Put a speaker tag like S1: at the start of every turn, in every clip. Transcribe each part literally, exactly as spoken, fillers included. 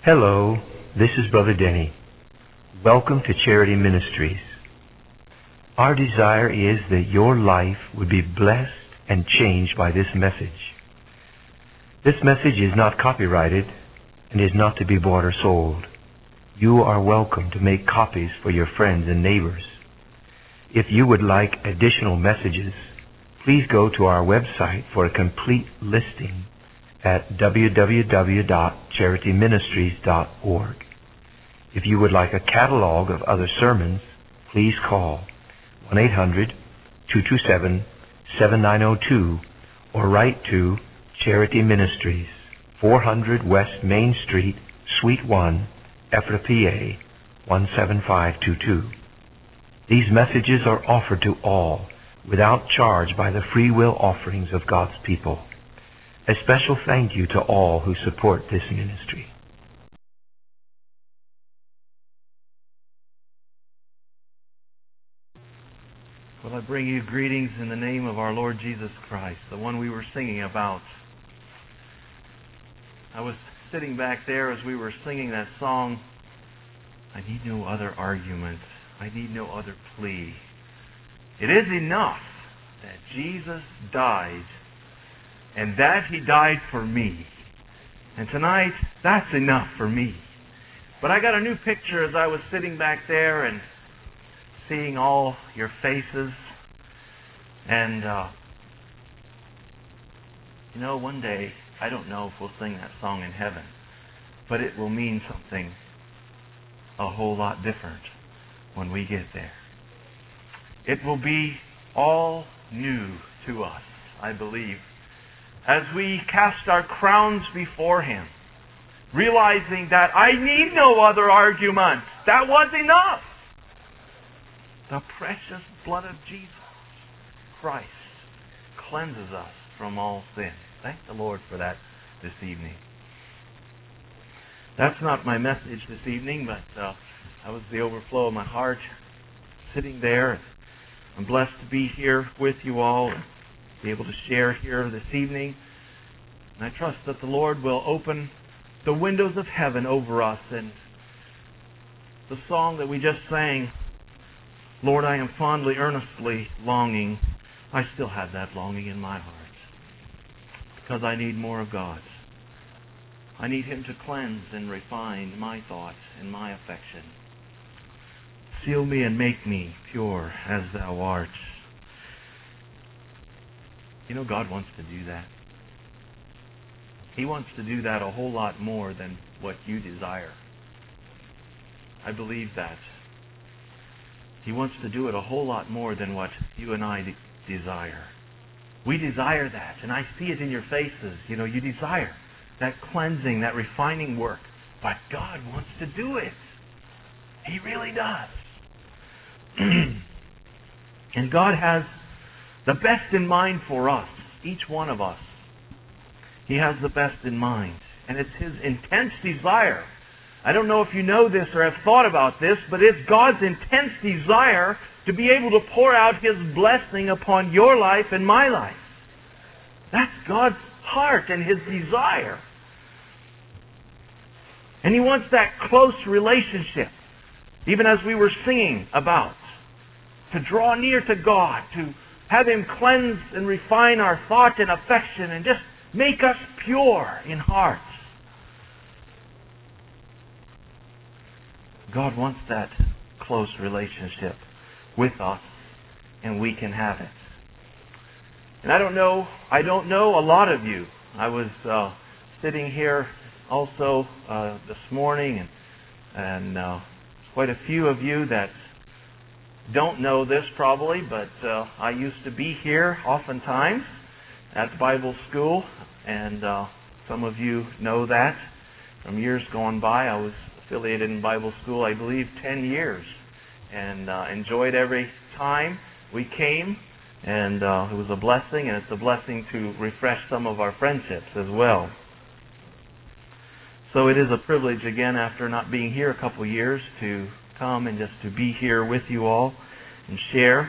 S1: Hello, this is Brother Denny. Welcome to Charity Ministries. Our desire is that your life would be blessed and changed by this message. This message is not copyrighted and is not to be bought or sold. You are welcome to make copies for your friends and neighbors. If you would like additional messages, please go to our website for a complete listing at w w w dot charity ministries dot org. If you would like a catalog of other sermons, please call one eight hundred two two seven seven nine zero two or write to Charity Ministries, four hundred West Main Street, Suite one, Ephrata, P A one seven five two two. These messages are offered to all without charge by the free will offerings of God's people. A special thank you to all who support this ministry.
S2: Well, I bring you greetings in the name of our Lord Jesus Christ, the one we were singing about. I was sitting back there as we were singing that song. I need no other argument. I need no other plea. It is enough that Jesus died, and that He died for me. And tonight, that's enough for me. But I got a new picture as I was sitting back there and seeing all your faces. And, uh, you know, one day, I don't know if we'll sing that song in heaven, but it will mean something a whole lot different when we get there. It will be all new to us, I believe, as we cast our crowns before Him, realizing that I need no other argument. That was enough. The precious blood of Jesus Christ cleanses us from all sin. Thank the Lord for that this evening. That's not my message this evening, but uh, that was the overflow of my heart sitting there. I'm blessed to be here with you all and be able to share here this evening. And I trust that the Lord will open the windows of heaven over us. And the song that we just sang, Lord, I am fondly, earnestly longing, I still have that longing in my heart. Because I need more of God. I need Him to cleanse and refine my thoughts and my affection. Seal me and make me pure as Thou art. You know, God wants to do that. He wants to do that a whole lot more than what you desire. I believe that. He wants to do it a whole lot more than what you and I de- desire. We desire that, and I see it in your faces. You know, you desire that cleansing, that refining work. But God wants to do it. He really does. And God has the best in mind for us, each one of us. He has the best in mind. And it's His intense desire. I don't know if you know this or have thought about this, but it's God's intense desire to be able to pour out His blessing upon your life and my life. That's God's heart and His desire. And He wants that close relationship, even as we were singing about, to draw near to God, to have Him cleanse and refine our thought and affection and just make us pure in heart. God wants that close relationship with us, and we can have it. And I don't know, I don't know a lot of you. I was uh, sitting here also uh, this morning, and, and uh, quite a few of you that don't know this probably, but uh, I used to be here oftentimes at Bible school, and uh, some of you know that from years gone by. I was affiliated in Bible school, I believe, ten years, and uh, enjoyed every time we came, and uh, it was a blessing, and it's a blessing to refresh some of our friendships as well. So it is a privilege, again, after not being here a couple years, to come and just to be here with you all and share.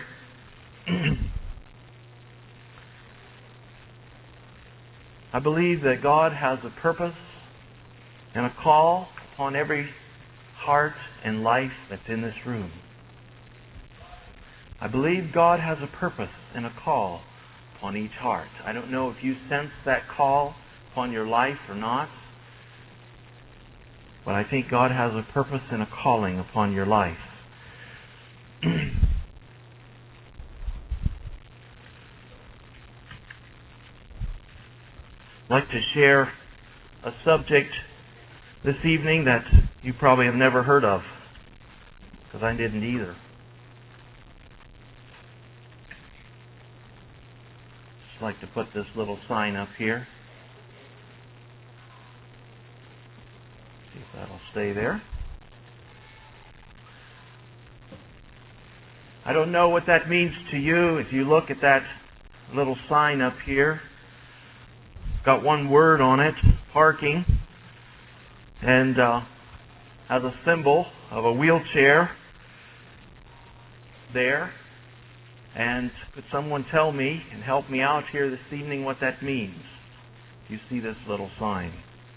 S2: I believe that God has a purpose and a call upon every heart and life that's in this room. I believe God has a purpose and a call upon each heart. I don't know if you sense that call upon your life or not, but I think God has a purpose and a calling upon your life. I'd like to share a subject this evening that you probably have never heard of, because I didn't either. Just like to put this little sign up here. See if that'll stay there. I don't know what that means to you. If you look at that little sign up here, it's got one word on it, parking, and uh, has a symbol of a wheelchair there. And could someone tell me and help me out here this evening what that means? You see this little sign.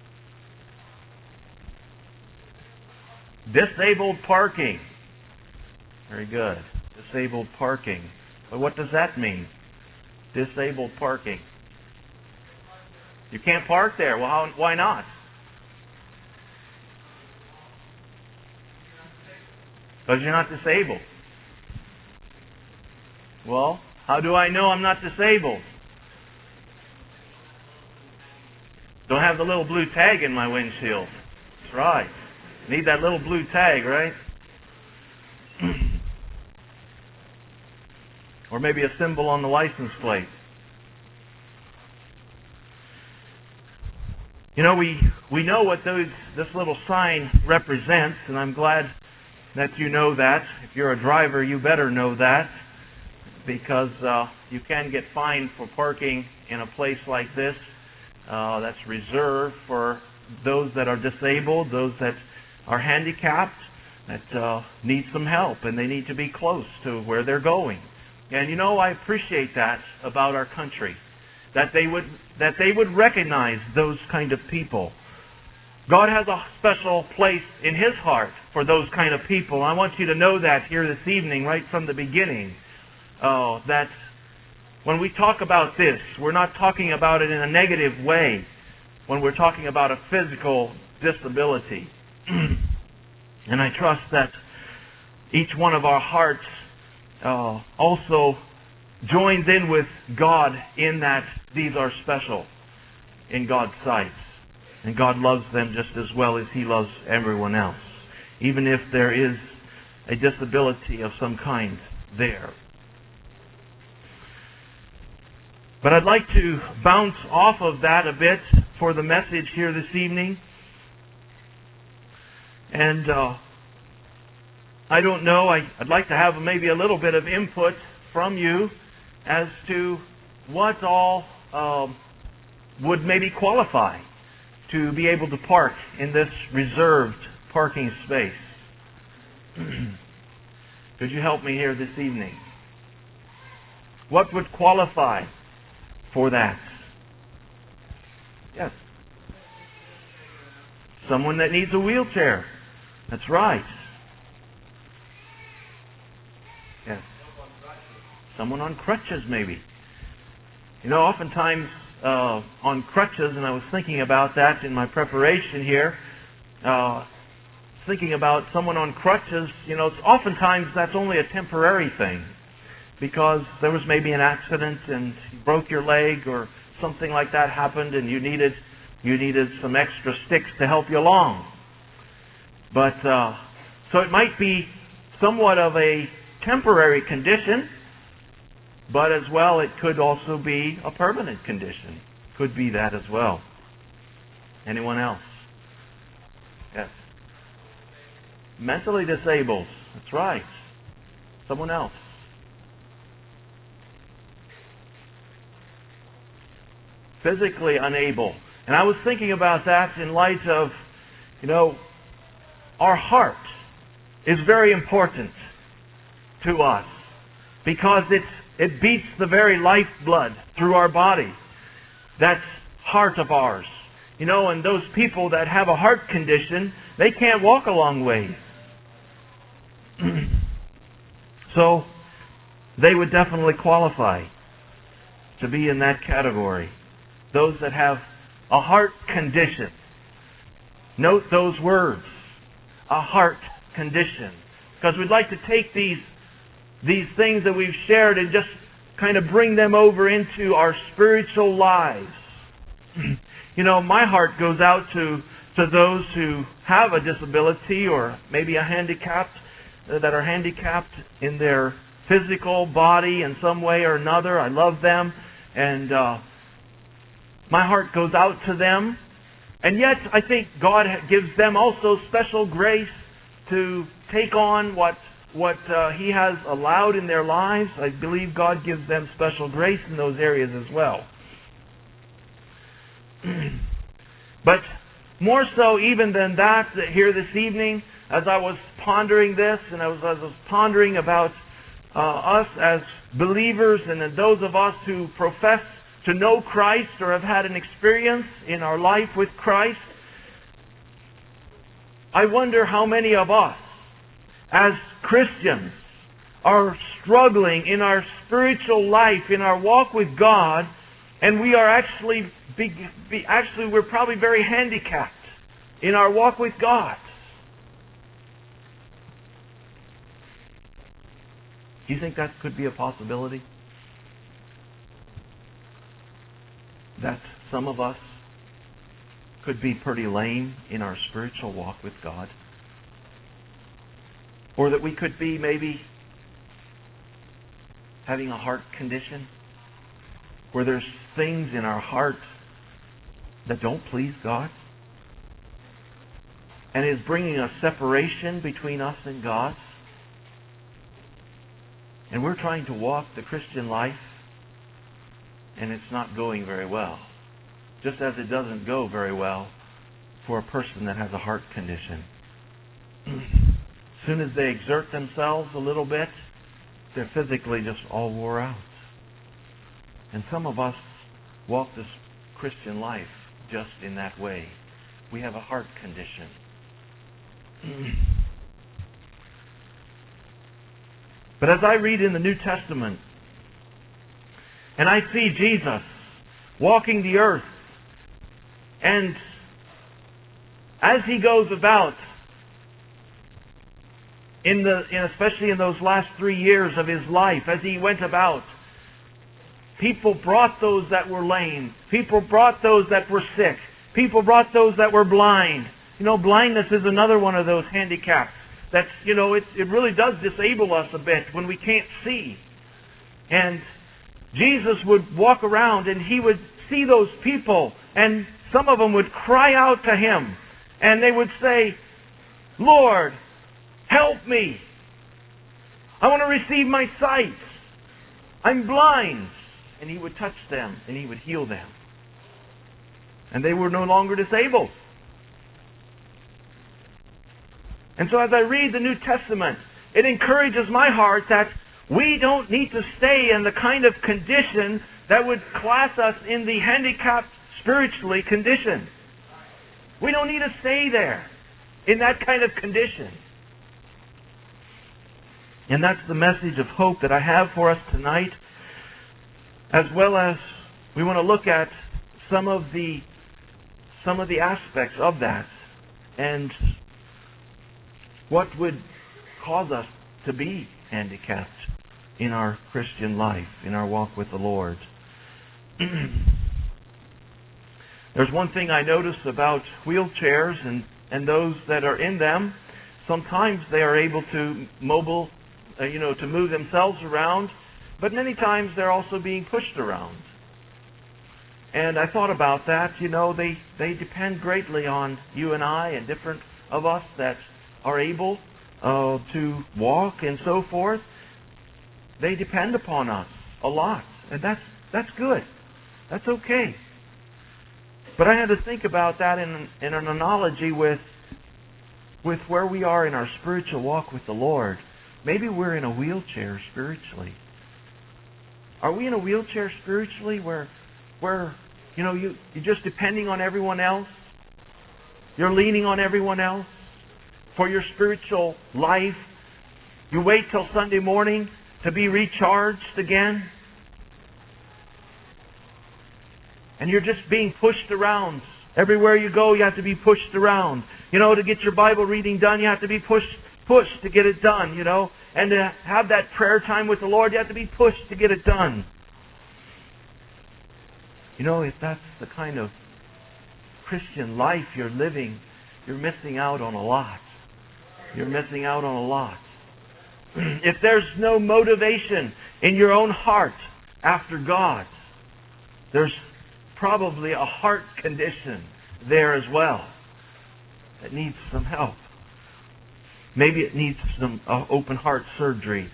S2: Disabled parking. Very good. Disabled parking. But what does that mean? Disabled parking. You can't park there. Well, how, why not? Because you're not disabled. Well, how do I know I'm not disabled? Don't have the little blue tag in my windshield. That's right. Need that little blue tag, right? Or maybe a symbol on the license plate. You know, we, we know what those, this little sign represents, and I'm glad that you know that. If you're a driver, you better know that, because uh, you can get fined for parking in a place like this uh, that's reserved for those that are disabled, those that are handicapped, that uh, need some help, and they need to be close to where they're going. And you know, I appreciate that about our country, that they would that they would recognize those kind of people. God has a special place in His heart for those kind of people. I want you to know that here this evening, right from the beginning, uh, that when we talk about this, we're not talking about it in a negative way when we're talking about a physical disability. And I trust that each one of our hearts uh, also joins in with God in that these are special in God's sight. And God loves them just as well as He loves everyone else, even if there is a disability of some kind there. But I'd like to bounce off of that a bit for the message here this evening. And uh, I don't know, I, I'd like to have maybe a little bit of input from you as to what all um, would maybe qualify to be able to park in this reserved parking space. Could you help me here this evening? What would qualify for that? Yes. Someone that needs a wheelchair. That's right. Yes. Someone on crutches, maybe. You know, oftentimes uh, on crutches, and I was thinking about that in my preparation here, uh, thinking about someone on crutches, you know, it's oftentimes that's only a temporary thing, because there was maybe an accident and you broke your leg or something like that happened, and you needed you needed some extra sticks to help you along. But uh, so it might be somewhat of a temporary condition, but as well it could also be a permanent condition. Could be that as well. Anyone else? Yes. Mentally disabled. That's right. Someone else. Physically unable. And I was thinking about that in light of, you know, our heart is very important to us because it's, it beats the very lifeblood through our body. That heart of ours. You know, and those people that have a heart condition, They can't walk a long ways. So, they would definitely qualify to be in that category. Those that have a heart condition. Note those words. A heart condition. Because we'd like to take these, these things that we've shared and just kind of bring them over into our spiritual lives. You know, my heart goes out to, to those who have a disability or maybe a handicapped, uh, that are handicapped in their physical body in some way or another. I love them, and uh, my heart goes out to them. And yet, I think God gives them also special grace to take on what what uh, He has allowed in their lives. I believe God gives them special grace in those areas as well. But more so even than that, here this evening, as I was pondering this, and I was, as I was pondering about uh, us as believers and those of us who profess to know Christ or have had an experience in our life with Christ, I wonder how many of us, as Christians, are struggling in our spiritual life, in our walk with God, and we are actually, be, be, actually we're probably very handicapped in our walk with God. Do you think that could be a possibility? That some of us could be pretty lame in our spiritual walk with God? Or that we could be maybe having a heart condition where there's things in our heart that don't please God and is bringing a separation between us and God. And we're trying to walk the Christian life and it's not going very well. Just as it doesn't go very well for a person that has a heart condition. As soon as they exert themselves a little bit, they're physically just all wore out. And some of us walk this Christian life just in that way. We have a heart condition. But as I read in the New Testament, and I see Jesus walking the earth, and as He goes about, in the, in especially in those last three years of His life, as He went about, people brought those that were lame. People brought those that were sick. People brought those that were blind. You know, blindness is another one of those handicaps. That's, you know, it, it really does disable us a bit when we can't see. And Jesus would walk around and He would see those people, and some of them would cry out to Him. And they would say, "Lord, help me. I want to receive my sight. I'm blind." And He would touch them and He would heal them. And they were no longer disabled. And so as I read the New Testament, it encourages my heart that we don't need to stay in the kind of condition that would class us in the handicapped spiritually condition. We don't need to stay there in that kind of condition. And that's the message of hope that I have for us tonight, as well as we want to look at some of the some of the aspects of that and what would cause us to be handicapped in our Christian life, in our walk with the Lord. There's one thing I notice about wheelchairs and, and those that are in them. Sometimes they are able to mobile, uh, you know, to move themselves around, but many times they're also being pushed around. And I thought about that. You know, they, they depend greatly on you and I and different of us that are able uh, to walk and so forth. They depend upon us a lot. And that's that's good. That's okay. But I had to think about that in, in an analogy with, with where we are in our spiritual walk with the Lord. Maybe we're in a wheelchair spiritually. Are we in a wheelchair spiritually where, where you know, you, you're just depending on everyone else? You're leaning on everyone else? for your spiritual life. You wait till Sunday morning to be recharged again. And you're just being pushed around. Everywhere you go, you have to be pushed around. You know, to get your Bible reading done, you have to be pushed, pushed to get it done, you know. And to have that prayer time with the Lord, you have to be pushed to get it done. You know, if that's the kind of Christian life you're living, you're missing out on a lot. You're missing out on a lot. If there's no motivation in your own heart after God, there's probably a heart condition there as well that needs some help. Maybe it needs some uh, open heart surgery.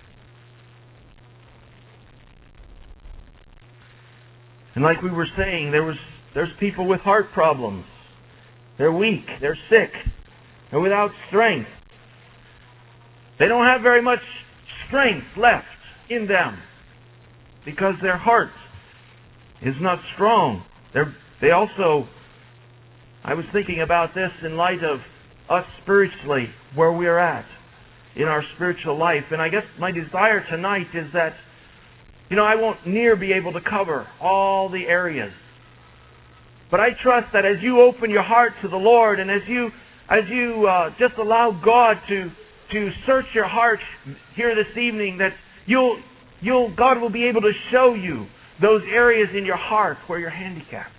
S2: And like we were saying, there was there's people with heart problems. They're weak. They're sick. They're without strength. They don't have very much strength left in them because their heart is not strong. They're, they also, I was thinking about this in light of us spiritually, where we're at in our spiritual life. And I guess my desire tonight is that, you know, I won't near be able to cover all the areas. But I trust that as you open your heart to the Lord and as you as you uh, just allow God to to search your heart here this evening, that you'll you'll God will be able to show you those areas in your heart where you're handicapped,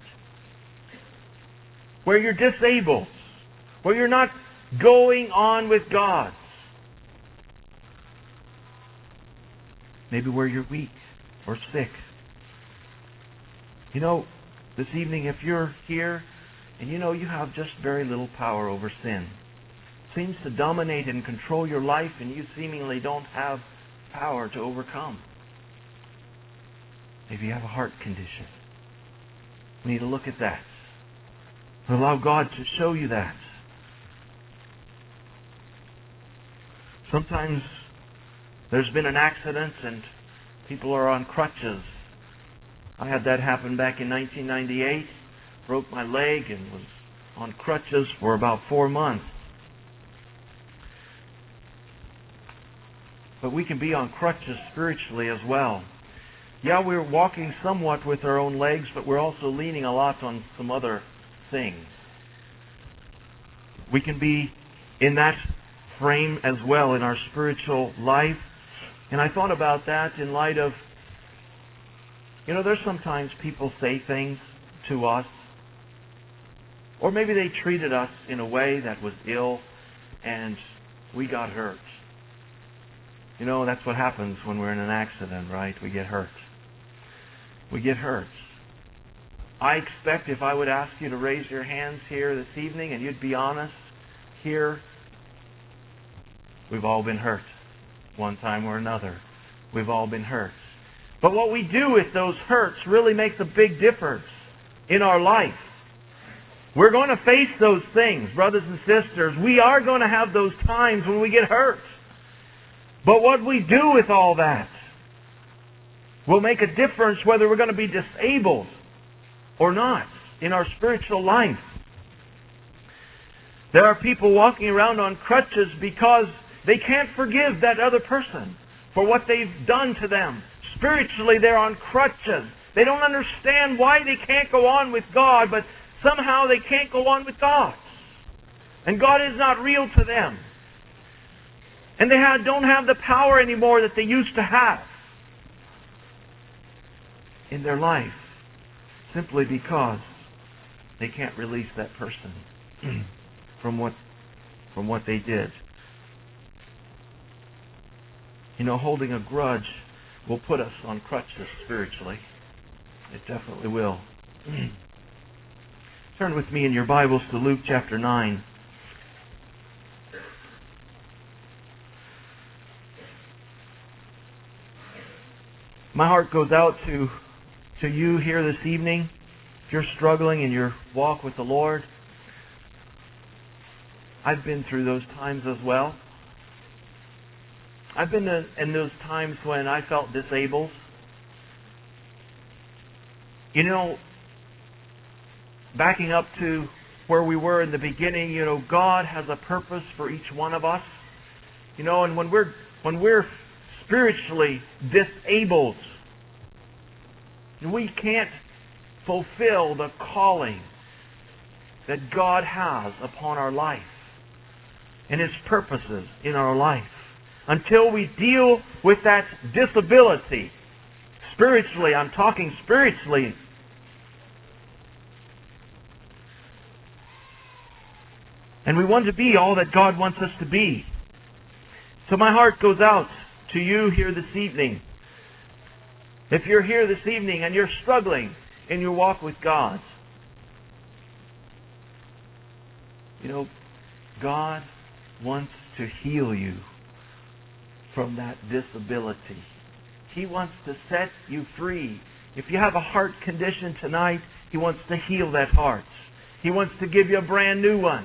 S2: where you're disabled, where you're not going on with God. Maybe where you're weak or sick. You know, this evening, if you're here and you know you have just very little power over sin, it seems to dominate and control your life, and you seemingly don't have power to overcome. Maybe you have a heart condition. We need to look at that. Allow God to show you that. Sometimes there's been an accident and people are on crutches. I had that happen back in nineteen ninety-eight. Broke my leg and was on crutches for about four months. But we can be on crutches spiritually as well. Yeah, we're walking somewhat with our own legs, but we're also leaning a lot on some other things. We can be in that frame as well in our spiritual life. And I thought about that in light of, you know, there's sometimes people say things to us, or maybe they treated us in a way that was ill and we got hurt. You know, that's what happens when we're in an accident, right? We get hurt. We get hurt. I expect if I would ask you to raise your hands here this evening and you'd be honest, here, we've all been hurt. One time or another. We've all been hurt. But what we do with those hurts really makes a big difference in our life. We're going to face those things, brothers and sisters. We are going to have those times when we get hurt. But what we do with all that will make a difference whether we're going to be disabled or not in our spiritual life. There are people walking around on crutches because they can't forgive that other person for what they've done to them. Spiritually, they're on crutches. They don't understand why they can't go on with God, but somehow they can't go on with God. And God is not real to them. And they have, don't have the power anymore that they used to have in their life, simply because they can't release that person from what, from what they did. You know, holding a grudge will put us on crutches spiritually. It definitely will. Turn with me in your Bibles to Luke chapter nine. My heart goes out to, to you here this evening. If you're struggling in your walk with the Lord, I've been through those times as well. I've been in those times when I felt disabled. You know, backing up to where we were in the beginning. You know, God has a purpose for each one of us. You know, and when we're when we're spiritually disabled, we can't fulfill the calling that God has upon our life and His purposes in our life. Until we deal with that disability, spiritually, I'm talking spiritually, and we want to be all that God wants us to be. So my heart goes out to you here this evening. If you're here this evening and you're struggling in your walk with God, you know, God wants to heal you from that disability. He wants to set you free. If you have a heart condition tonight, He wants to heal that heart. He wants to give you a brand new one.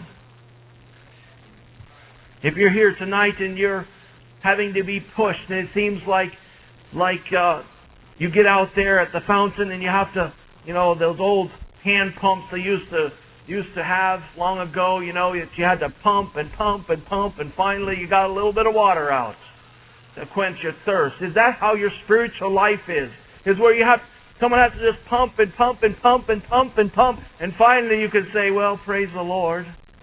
S2: If you're here tonight and you're having to be pushed, and it seems like like uh, you get out there at the fountain and you have to, you know, those old hand pumps they used to used to have long ago, you know, you had to pump and pump and pump, and finally you got a little bit of water out to quench your thirst. Is that how your spiritual life is? Is where you have someone has to just pump and pump and pump and pump and pump, and finally you can say, well, praise the Lord.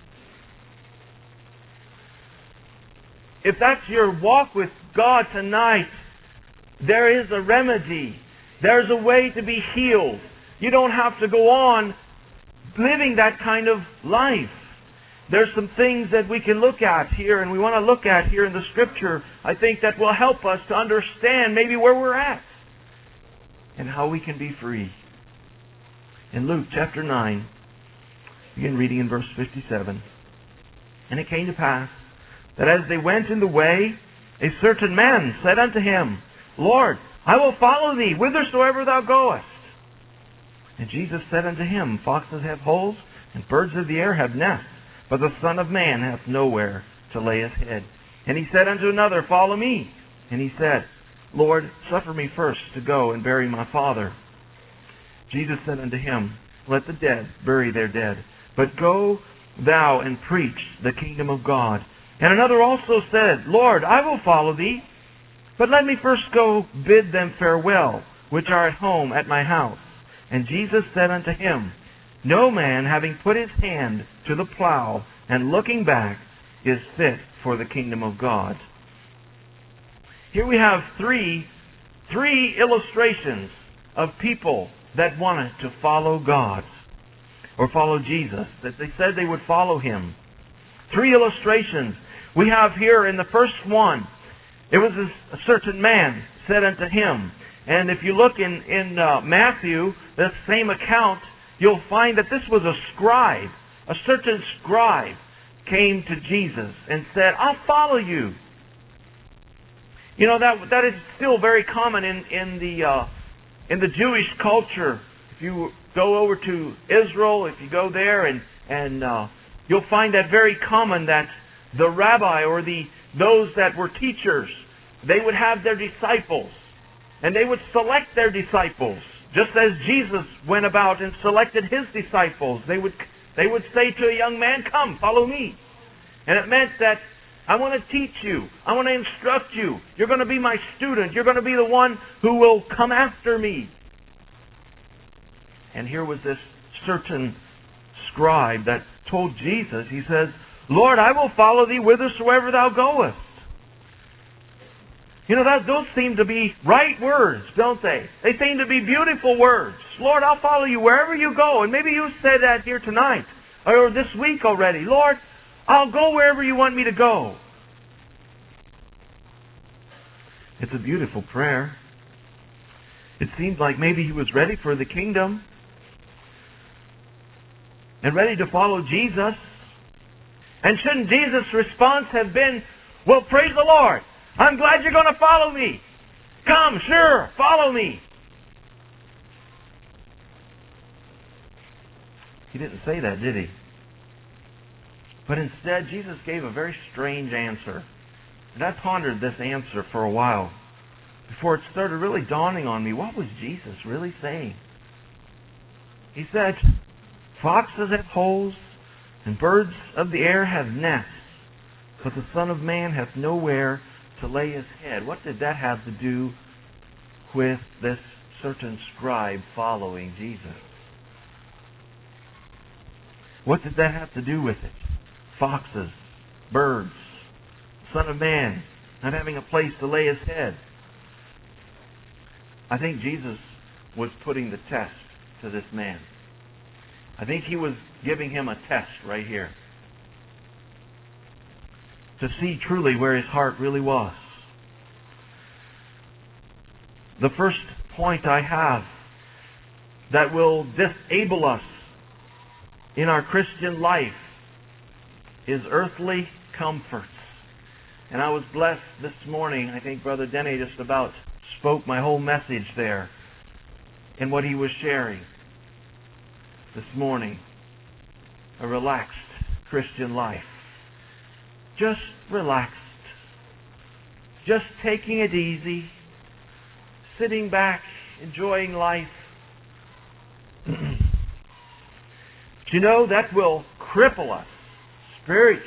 S2: If that's your walk with God tonight, there is a remedy. There's a way to be healed. You don't have to go on living that kind of life. There's some things that we can look at here, and we want to look at here in the Scripture, I think, that will help us to understand maybe where we're at and how we can be free. In Luke chapter nine, begin reading in verse fifty-seven. And it came to pass that as they went in the way, a certain man said unto Him, Lord, I will follow Thee whithersoever Thou goest. And Jesus said unto him, Foxes have holes, and birds of the air have nests, but the Son of Man hath nowhere to lay His head. And he said unto another, Follow me. And he said, Lord, suffer me first to go and bury my father. Jesus said unto him, Let the dead bury their dead, but go thou and preach the kingdom of God. And another also said, Lord, I will follow Thee, but let me first go bid them farewell, which are at home at my house. And Jesus said unto him, No man, having put his hand to the plow and looking back, is fit for the kingdom of God. Here we have three, three illustrations of people that wanted to follow God or follow Jesus, that they said they would follow Him. Three illustrations. We have here in the first one, it was a certain man said unto Him. And if you look in, in uh, Matthew, that same account, you'll find that this was a scribe. A certain scribe came to Jesus and said, I'll follow you. You know, that that is still very common in, in the uh, in the Jewish culture. If you go over to Israel, if you go there, and, and uh, you'll find that very common, that the rabbi or the those that were teachers, they would have their disciples. And they would select their disciples, just as Jesus went about and selected His disciples. They would they would say to a young man, Come, follow me. And it meant that I want to teach you. I want to instruct you. You're going to be my student. You're going to be the one who will come after me. And here was this certain scribe that told Jesus, he says, Lord, I will follow Thee whithersoever Thou goest. You know, that those seem to be right words, don't they? They seem to be beautiful words. Lord, I'll follow You wherever You go. And maybe you said that here tonight or this week already. Lord, I'll go wherever You want me to go. It's a beautiful prayer. It seemed like maybe he was ready for the kingdom and ready to follow Jesus. And shouldn't Jesus' response have been, well, praise the Lord. I'm glad you're going to follow me. Come, sure, follow me. He didn't say that, did he? But instead, Jesus gave a very strange answer. And I pondered this answer for a while before it started really dawning on me. What was Jesus really saying? He said, Foxes have holes, And birds of the air have nests, but the Son of Man hath nowhere to lay his head. What did that have to do with this certain scribe following Jesus? What did that have to do with it? Foxes, birds, Son of Man not having a place to lay his head. I think Jesus was putting the test to this man. I think he was giving him a test right here to see truly where his heart really was. The first point I have that will disable us in our Christian life is earthly comforts. And I was blessed this morning. I think Brother Denny just about spoke my whole message there in what he was sharing this morning. A relaxed Christian life. Just relaxed. Just taking it easy. Sitting back, enjoying life. But you know, that will cripple us spiritually.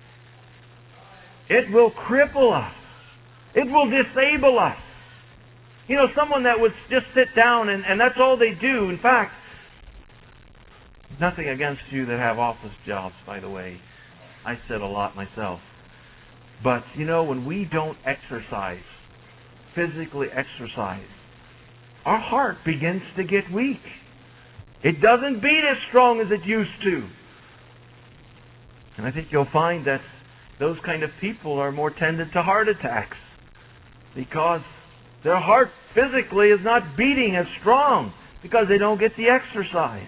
S2: It will cripple us. It will disable us. You know, someone that would just sit down and, and that's all they do. In fact, nothing against you that have office jobs, by the way. I sit a lot myself. But, you know, when we don't exercise, physically exercise, our heart begins to get weak. It doesn't beat as strong as it used to. And I think you'll find that those kind of people are more tended to heart attacks because their heart physically is not beating as strong because they don't get the exercise.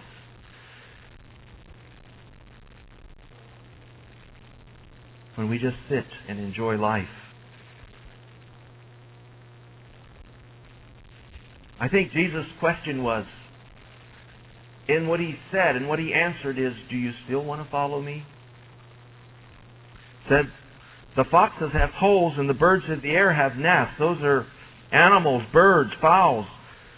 S2: When we just sit and enjoy life. I think Jesus' question was, in what he said and what he answered is, do you still want to follow me? Said, the foxes have holes and the birds of the air have nests. Those are animals, birds, fowls.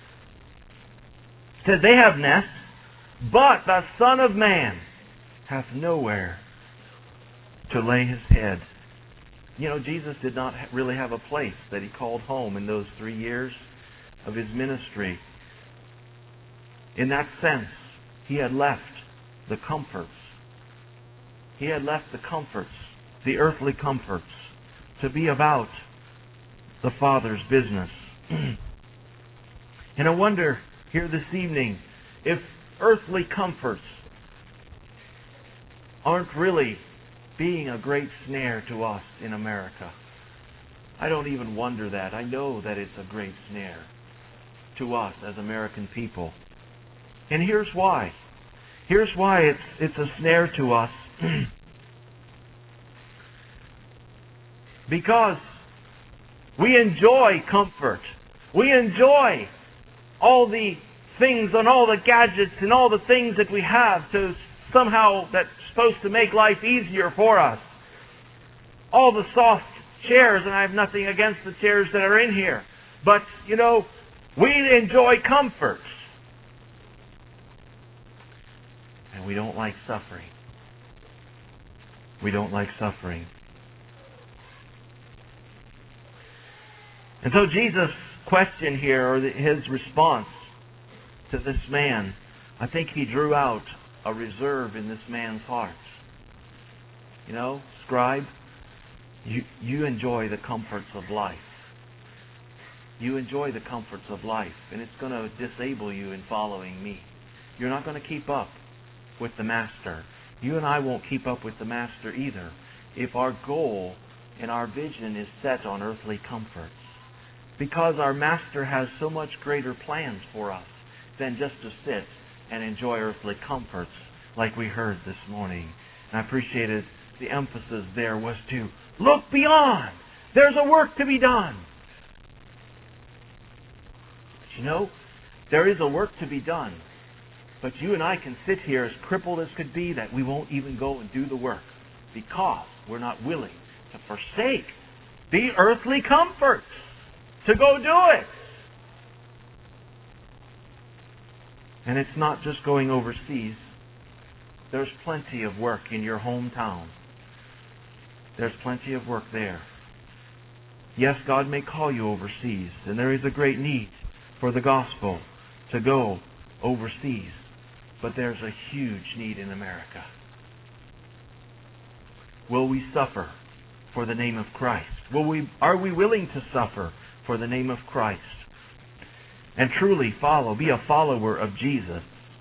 S2: Said they have nests, but the Son of Man hath nowhere to lay his head. You know, Jesus did not really have a place that he called home in those three years of his ministry. In that sense, he had left the comforts. He had left the comforts, the earthly comforts, to be about the Father's business. And I wonder here this evening if earthly comforts aren't really being a great snare to us in America. I don't even wonder that. I know that it's a great snare to us as American people. And here's why. Here's why it's it's a snare to us. Because we enjoy comfort. We enjoy all the things and all the gadgets and all the things that we have to somehow that's supposed to make life easier for us. All the soft chairs, and I have nothing against the chairs that are in here. But, you know, we enjoy comforts. And we don't like suffering. We don't like suffering. And so Jesus' question here, or his response to this man, I think he drew out a reserve in this man's heart. You know, scribe, you, you enjoy the comforts of life. You enjoy the comforts of life, and it's going to disable you in following me. You're not going to keep up with the Master. You and I won't keep up with the Master either if our goal and our vision is set on earthly comforts. Because our Master has so much greater plans for us than just to sit and enjoy earthly comforts like we heard this morning. And I appreciated the emphasis there was to look beyond. There's a work to be done. But you know, there is a work to be done. But you and I can sit here as crippled as could be that we won't even go and do the work because we're not willing to forsake the earthly comforts to go do it. And it's not just going overseas. there's plenty of work in your hometown. There's plenty of work there. Yes, God may call you overseas, and there is a great need for the gospel to go overseas. But there's a huge need in America. Will we suffer for the name of Christ? Will we, are we willing to suffer for the name of Christ? And truly follow, be a follower of Jesus.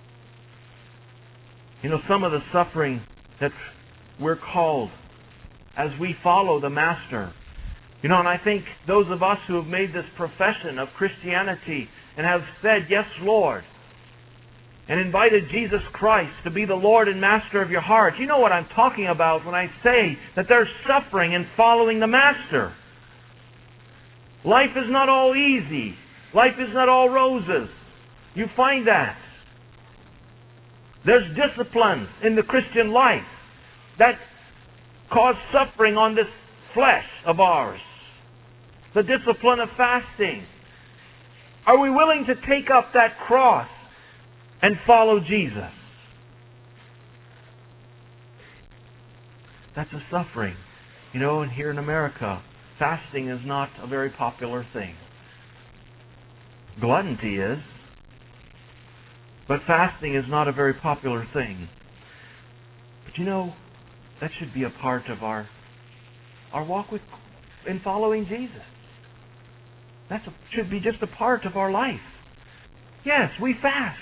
S2: You know, some of the suffering that we're called as we follow the Master. You know, and I think those of us who have made this profession of Christianity and have said, yes, Lord, and invited Jesus Christ to be the Lord and Master of your heart, you know what I'm talking about when I say that there's suffering in following the Master. Life is not all easy. Life is not all roses. You find that. There's disciplines in the Christian life that cause suffering on this flesh of ours. The discipline of fasting. Are we willing to take up that cross and follow Jesus? That's a suffering. You know, and here in America, fasting is not a very popular thing. Gluttony is. But fasting is not a very popular thing. But you know, that should be a part of our our walk with in following Jesus. That should be just a part of our life. Yes, we fast.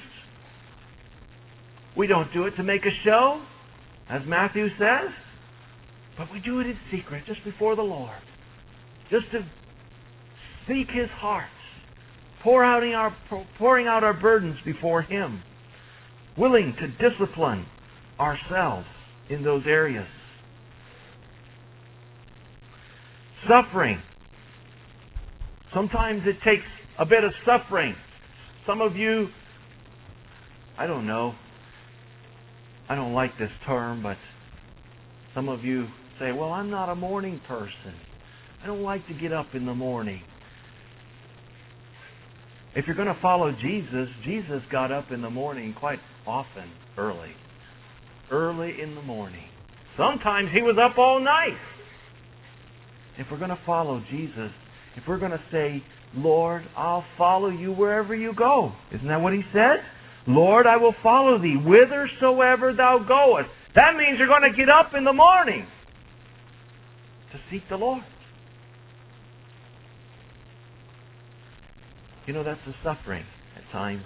S2: We don't do it to make a show, as Matthew says, but we do it in secret, just before the Lord. Just to seek His heart. Pour out our, pouring out our burdens before Him. Willing to discipline ourselves in those areas. Suffering. Sometimes it takes a bit of suffering. Some of you, I don't know, I don't like this term, but some of you say, well, I'm not a morning person. I don't like to get up in the morning. If you're going to follow Jesus, Jesus got up in the morning quite often, early. Early in the morning. Sometimes He was up all night. If we're going to follow Jesus, if we're going to say, Lord, I'll follow you wherever you go. Isn't that what He said? Lord, I will follow thee whithersoever thou goest. That means you're going to get up in the morning to seek the Lord. You know, that's the suffering at times.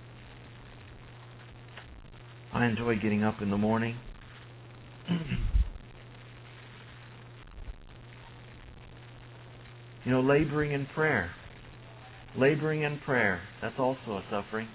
S2: I enjoy getting up in the morning. You know, laboring in prayer. Laboring in prayer. That's also a suffering.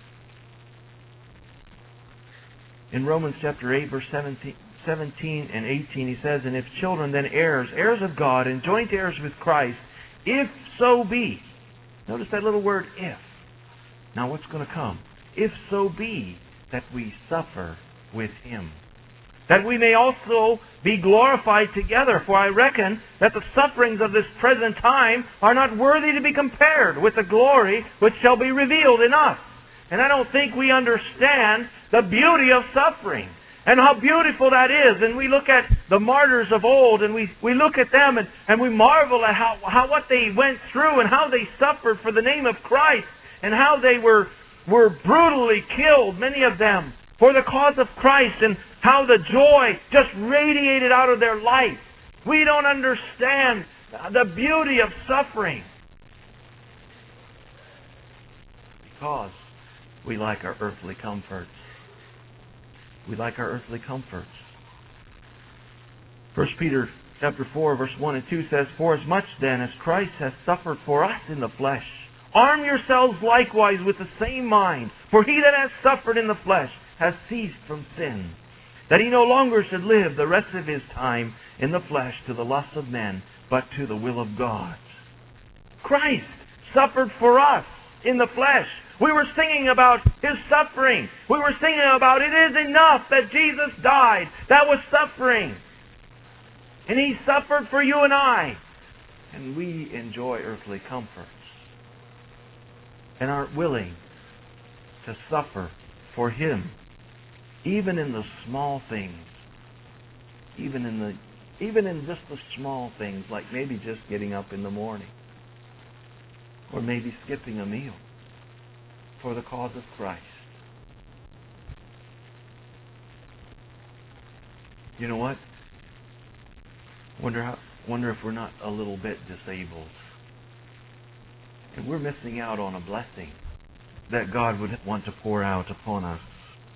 S2: In Romans chapter eight, verse seventeen and eighteen, he says, and if children, then heirs, heirs of God, and joint heirs with Christ, if so be. Notice that little word, if. Now what's going to come? If so be that we suffer with Him, that we may also be glorified together. For I reckon that the sufferings of this present time are not worthy to be compared with the glory which shall be revealed in us. And I don't think we understand the beauty of suffering and how beautiful that is. And we look at the martyrs of old and we, we look at them and, and we marvel at how, how what they went through and how they suffered for the name of Christ and how they were, were brutally killed, many of them, for the cause of Christ, and how the joy just radiated out of their life. We don't understand the beauty of suffering because we like our earthly comforts. We like our earthly comforts. First Peter chapter four, verse one and two says, for as much then as Christ has suffered for us in the flesh, arm yourselves likewise with the same mind. For he that has suffered in the flesh has ceased from sin, that he no longer should live the rest of his time in the flesh to the lust of men, but to the will of God. Christ suffered for us in the flesh. We were singing about His suffering. We were singing about it is enough that Jesus died. That was suffering. And He suffered for you and I. And we enjoy earthly comforts and aren't willing to suffer for Him. even in the small things, even in the even in just the small things, like maybe just getting up in the morning, or maybe skipping a meal for the cause of Christ. You know what? Wonder how, wonder if we're not a little bit disabled. And we're missing out on a blessing that God would want to pour out upon us.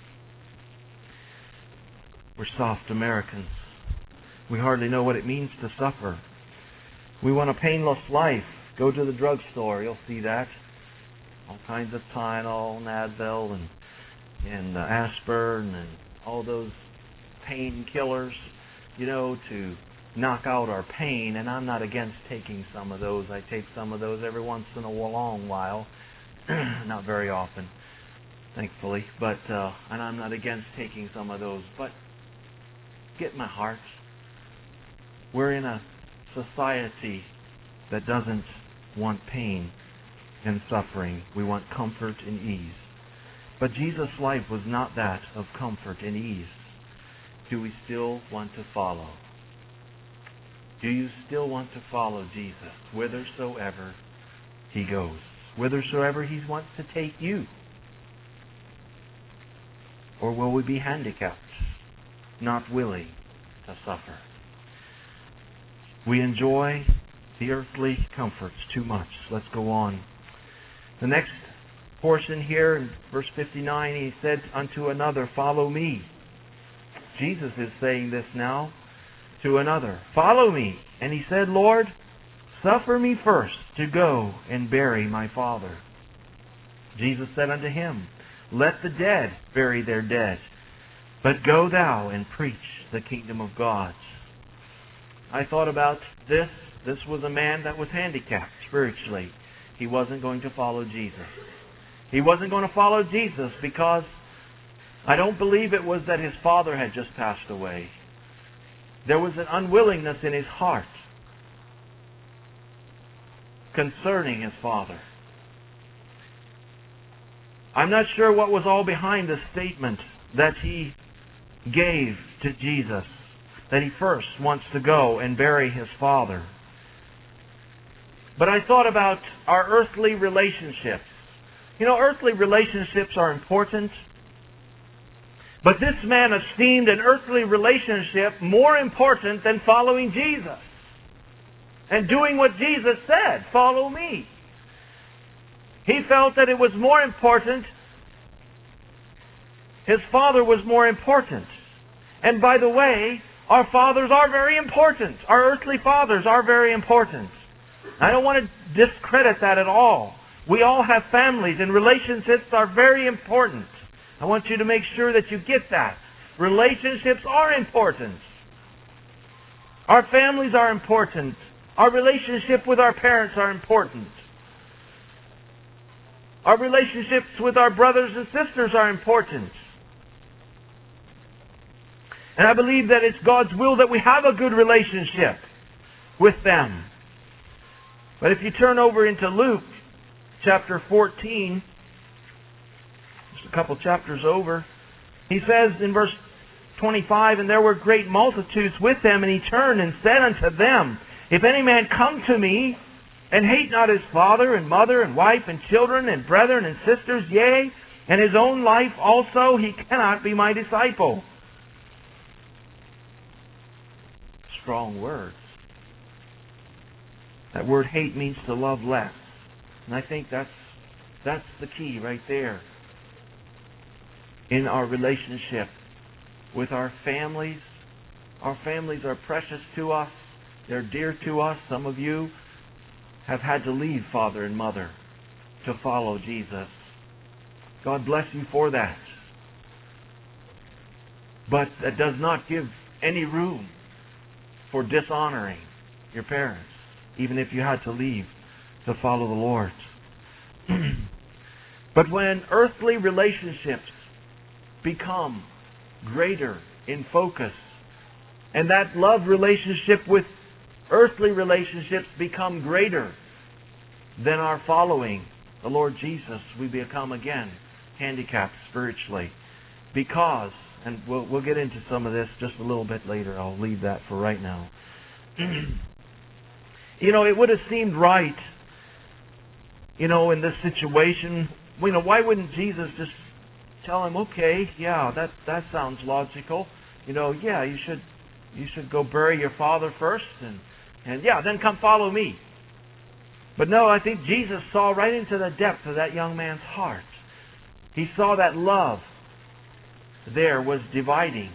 S2: We're soft Americans. We hardly know what it means to suffer. We want a painless life. Go to the drugstore, you'll see that. All kinds of Tylenol and Advil and, and uh, aspirin and all those painkillers, you know, to knock out our pain. And I'm not against taking some of those. I take some of those every once in a long while. Not very often, thankfully. But uh, and I'm not against taking some of those. But get my heart. We're in a society that doesn't want pain and suffering. We want comfort and ease. But Jesus' life was not that of comfort and ease. Do we still want to follow? Do you still want to follow Jesus whithersoever He goes? Whithersoever He wants to take you? Or will we be handicapped, not willing to suffer? We enjoy the earthly comforts too much. Let's go on. The next portion here in verse fifty-nine, He said unto another, follow me. Jesus is saying this now to another. Follow me. And he said, Lord, suffer me first to go and bury my father. Jesus said unto him, let the dead bury their dead, but go thou and preach the kingdom of God. I thought about this. This was a man that was handicapped spiritually. He wasn't going to follow Jesus. He wasn't going to follow Jesus because I don't believe it was that his father had just passed away. There was an unwillingness in his heart concerning his father. I'm not sure what was all behind the statement that he gave to Jesus, that he first wants to go and bury his father. But I thought about our earthly relationships. You know, earthly relationships are important. But this man esteemed an earthly relationship more important than following Jesus and doing what Jesus said, follow me. He felt that it was more important. His father was more important. And by the way, our fathers are very important. Our earthly fathers are very important. I don't want to discredit that at all. We all have families, and relationships are very important. I want you to make sure that you get that. Relationships are important. Our families are important. Our relationship with our parents are important. Our relationships with our brothers and sisters are important. And I believe that it's God's will that we have a good relationship with them. But if you turn over into Luke chapter fourteen, just a couple chapters over, he says in verse twenty-five, and there were great multitudes with him, and he turned and said unto them, if any man come to me, and hate not his father and mother and wife and children and brethren and sisters, yea, and his own life also, he cannot be my disciple. Strong words. That word hate means to love less. And I think that's that's the key right there. In our relationship with our families. Our families are precious to us. They're dear to us. Some of you have had to leave father and mother to follow Jesus. God bless you for that. But that does not give any room for dishonoring your parents, even if you had to leave to follow the Lord. But when earthly relationships become greater in focus, and that love relationship with earthly relationships become greater than our following the Lord Jesus, we become again handicapped spiritually, because and we'll we'll get into some of this just a little bit later. I'll leave that for right now. You know, it would have seemed right, you know, in this situation. You know, why wouldn't Jesus just tell him, okay, yeah, that that sounds logical. You know, yeah, you should you should go bury your father first, and and yeah, then come follow me. But no, I think Jesus saw right into the depth of that young man's heart. He saw that love there was dividing.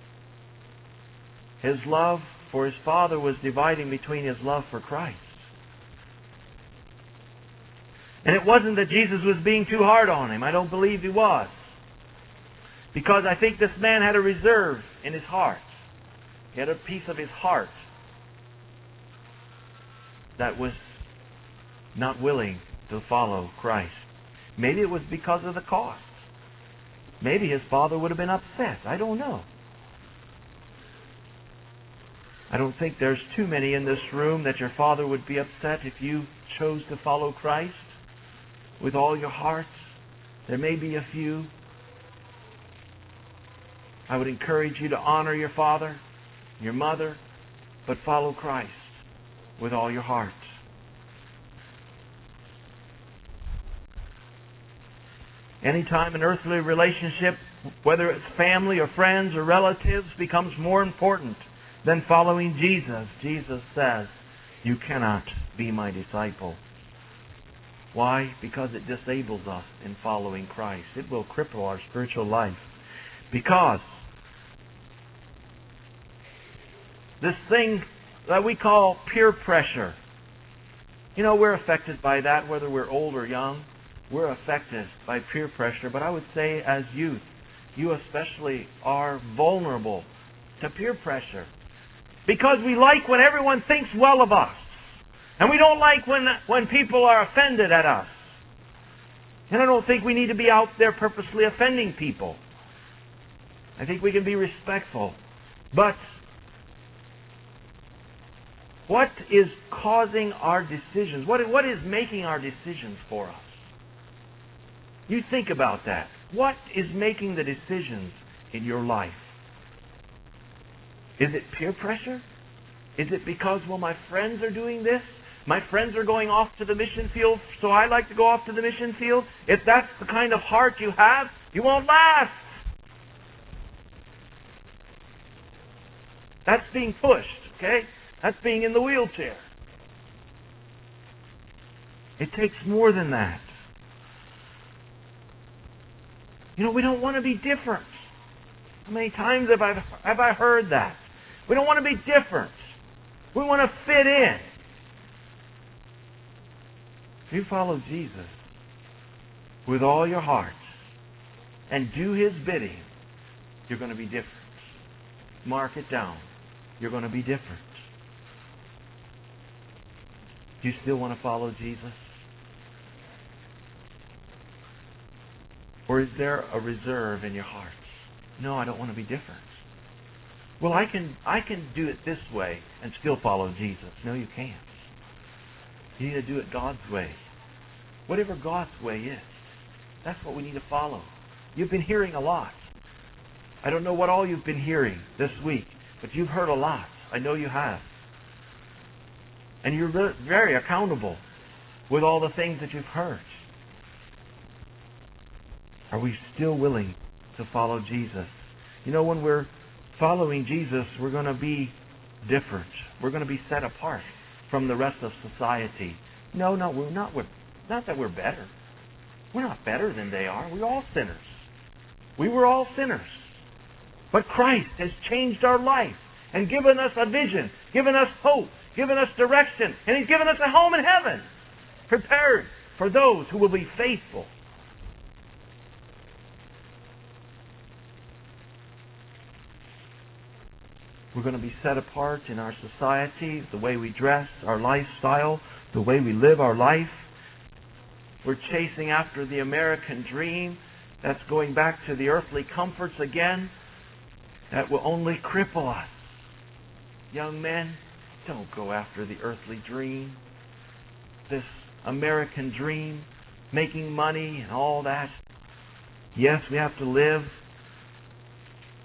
S2: His love for his father was dividing between his love for Christ. And it wasn't that Jesus was being too hard on him. I don't believe he was. Because I think this man had a reserve in his heart. He had a piece of his heart that was not willing to follow Christ. Maybe it was because of the cost. Maybe his father would have been upset. I don't know. I don't think there's too many in this room that your father would be upset if you chose to follow Christ with all your heart. There may be a few. I would encourage you to honor your father, your mother, but follow Christ with all your heart. Anytime an earthly relationship, whether it's family or friends or relatives, becomes more important than following Jesus, Jesus says, you cannot be my disciple. Why? Because it disables us in following Christ. It will cripple our spiritual life. Because this thing that we call peer pressure, you know, we're affected by that whether we're old or young. We're affected by peer pressure. But I would say as youth, you especially are vulnerable to peer pressure. Because we like when everyone thinks well of us. And we don't like when, when people are offended at us. And I don't think we need to be out there purposely offending people. I think we can be respectful. But what is causing our decisions? What, what is making our decisions for us? You think about that. What is making the decisions in your life? Is it peer pressure? Is it because, well, my friends are doing this? My friends are going off to the mission field, so I like to go off to the mission field? If that's the kind of heart you have, you won't last. That's being pushed, okay? That's being in the wheelchair. It takes more than that. You know, we don't want to be different. How many times have I, have I heard that? We don't want to be different. We want to fit in. If you follow Jesus with all your heart and do His bidding, you're going to be different. Mark it down. You're going to be different. Do you still want to follow Jesus? Or is there a reserve in your heart? No, I don't want to be different. Well, I can I can do it this way and still follow Jesus. No, you can't. You need to do it God's way. Whatever God's way is, that's what we need to follow. You've been hearing a lot. I don't know what all you've been hearing this week, but you've heard a lot. I know you have. And you're very accountable with all the things that you've heard. Are we still willing to follow Jesus? You know, when we're following Jesus, we're going to be different. We're going to be set apart from the rest of society. No, no, we're not. We're, not that we're better. We're not better than they are. We're all sinners. We were all sinners. But Christ has changed our life and given us a vision, given us hope, given us direction, and He's given us a home in heaven, prepared for those who will be faithful. We're going to be set apart in our society, the way we dress, our lifestyle, the way we live our life. We're chasing after the American dream. That's going back to the earthly comforts again. That will only cripple us. Young men, don't go after the earthly dream. This American dream, making money and all that. Yes, we have to live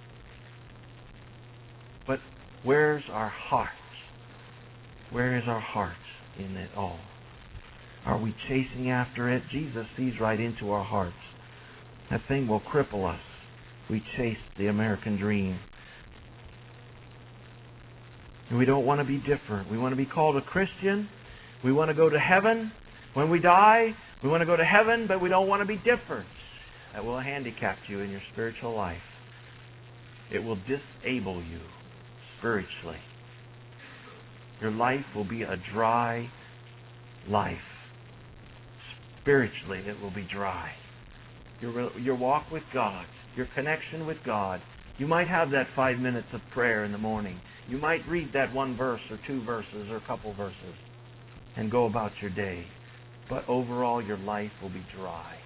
S2: Where's our heart? Where is our heart in it all? Are we chasing after it? Jesus sees right into our hearts. That thing will cripple us. We chase the American dream. And we don't want to be different. We want to be called a Christian. We want to go to heaven. When we die, we want to go to heaven, but we don't want to be different. That will handicap you in your spiritual life. It will disable you spiritually. Your life will be a dry life. Spiritually, it will be dry. Your, your walk with God, your connection with God. You might have that five minutes of prayer in the morning. You might read that one verse or two verses or a couple verses and go about your day. But overall, your life will be dry.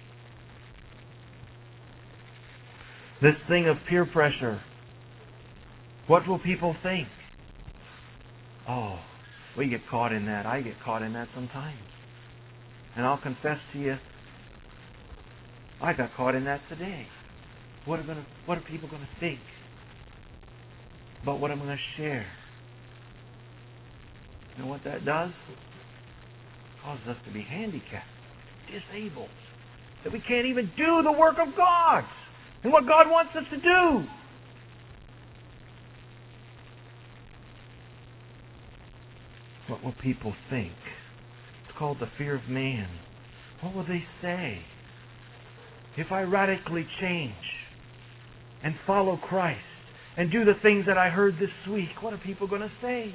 S2: This thing of peer pressure. What will people think? Oh, we get caught in that. I get caught in that sometimes. And I'll confess to you, I got caught in that today. What are, gonna, what are people going to think about what I'm going to share? You know what that does? It causes us to be handicapped, disabled, that we can't even do the work of God and what God wants us to do. What will people think? It's called the fear of man. What will they say? If I radically change and follow Christ and do the things that I heard this week, what are people going to say?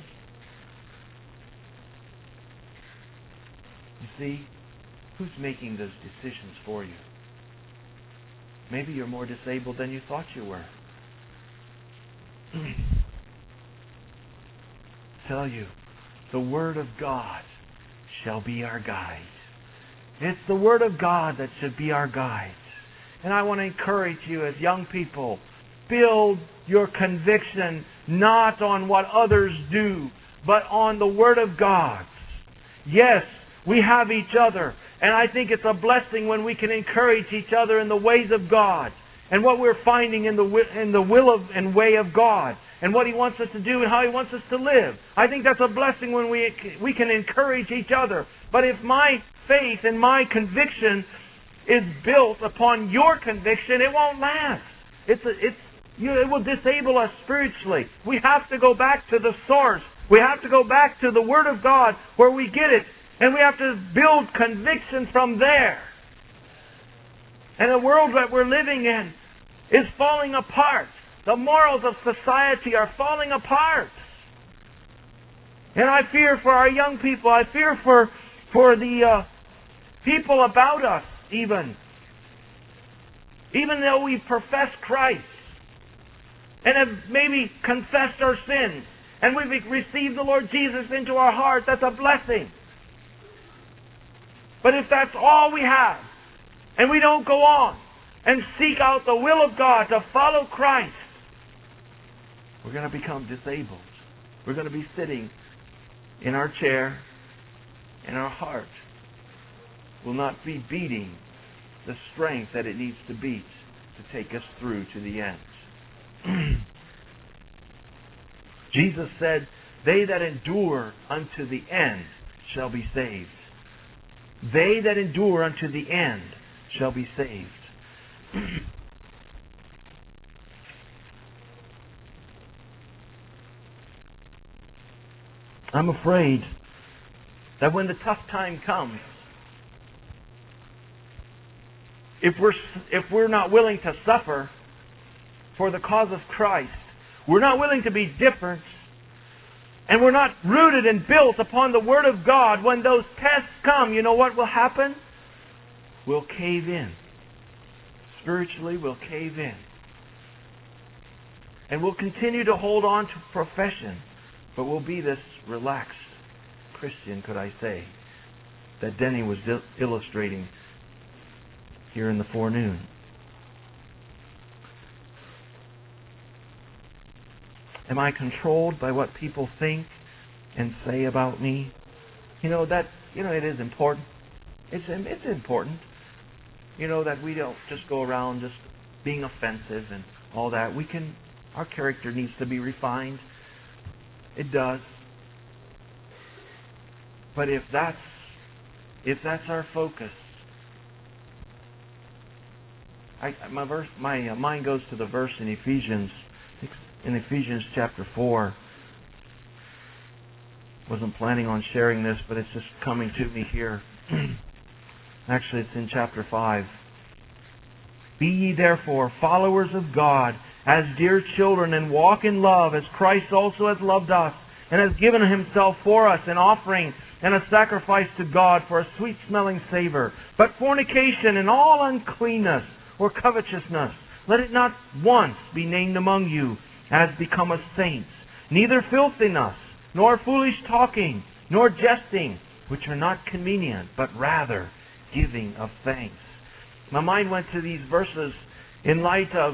S2: You see, who's making those decisions for you? Maybe you're more disabled than you thought you were. Tell you, the Word of God shall be our guide. It's the Word of God that should be our guide. And I want to encourage you as young people, build your conviction not on what others do, but on the Word of God. Yes, we have each other. And I think it's a blessing when we can encourage each other in the ways of God and what we're finding in the in the will of and way of God and what He wants us to do and how He wants us to live. I think that's a blessing when we we can encourage each other. But if my faith and my conviction is built upon your conviction, it won't last. It's a, it's you know, it will disable us spiritually. We have to go back to the source. We have to go back to the Word of God where we get it. And we have to build conviction from there. And the world that we're living in is falling apart. The morals of society are falling apart. And I fear for our young people. I fear for, for the uh, people about us even. Even though we profess Christ and have maybe confessed our sins and we've received the Lord Jesus into our heart, that's a blessing. But if that's all we have, and we don't go on and seek out the will of God to follow Christ, we're going to become disabled. We're going to be sitting in our chair, and our heart will not be beating the strength that it needs to beat to take us through to the end. Jesus said, "They that endure unto the end shall be saved." They that endure unto the end shall be saved. I'm afraid that when the tough time comes, if we're, if we're not willing to suffer for the cause of Christ, we're not willing to be different, and we're not rooted and built upon the Word of God, when those tests come, you know what will happen? We'll cave in. Spiritually, we'll cave in. And we'll continue to hold on to profession, but we'll be this relaxed Christian, could I say, that Denny was illustrating here in the forenoon. Am I controlled by what people think and say about me? You know, that, you know, it is important. It's, it's important, you know, that we don't just go around just being offensive and all that. We can, our character needs to be refined. It does. But if that's if that's our focus, I, my verse, my uh, mind goes to the verse in Ephesians, in Ephesians chapter four. Wasn't planning on sharing this, but it's just coming to me here. Actually, it's in chapter five. Be ye therefore followers of God as dear children, and walk in love as Christ also has loved us, and has given Himself for us an offering and a sacrifice to God for a sweet-smelling savor. But fornication and all uncleanness or covetousness, let it not once be named among you as becometh saints, neither filthiness, nor foolish talking, nor jesting, which are not convenient, but rather giving of thanks. My mind went to these verses in light of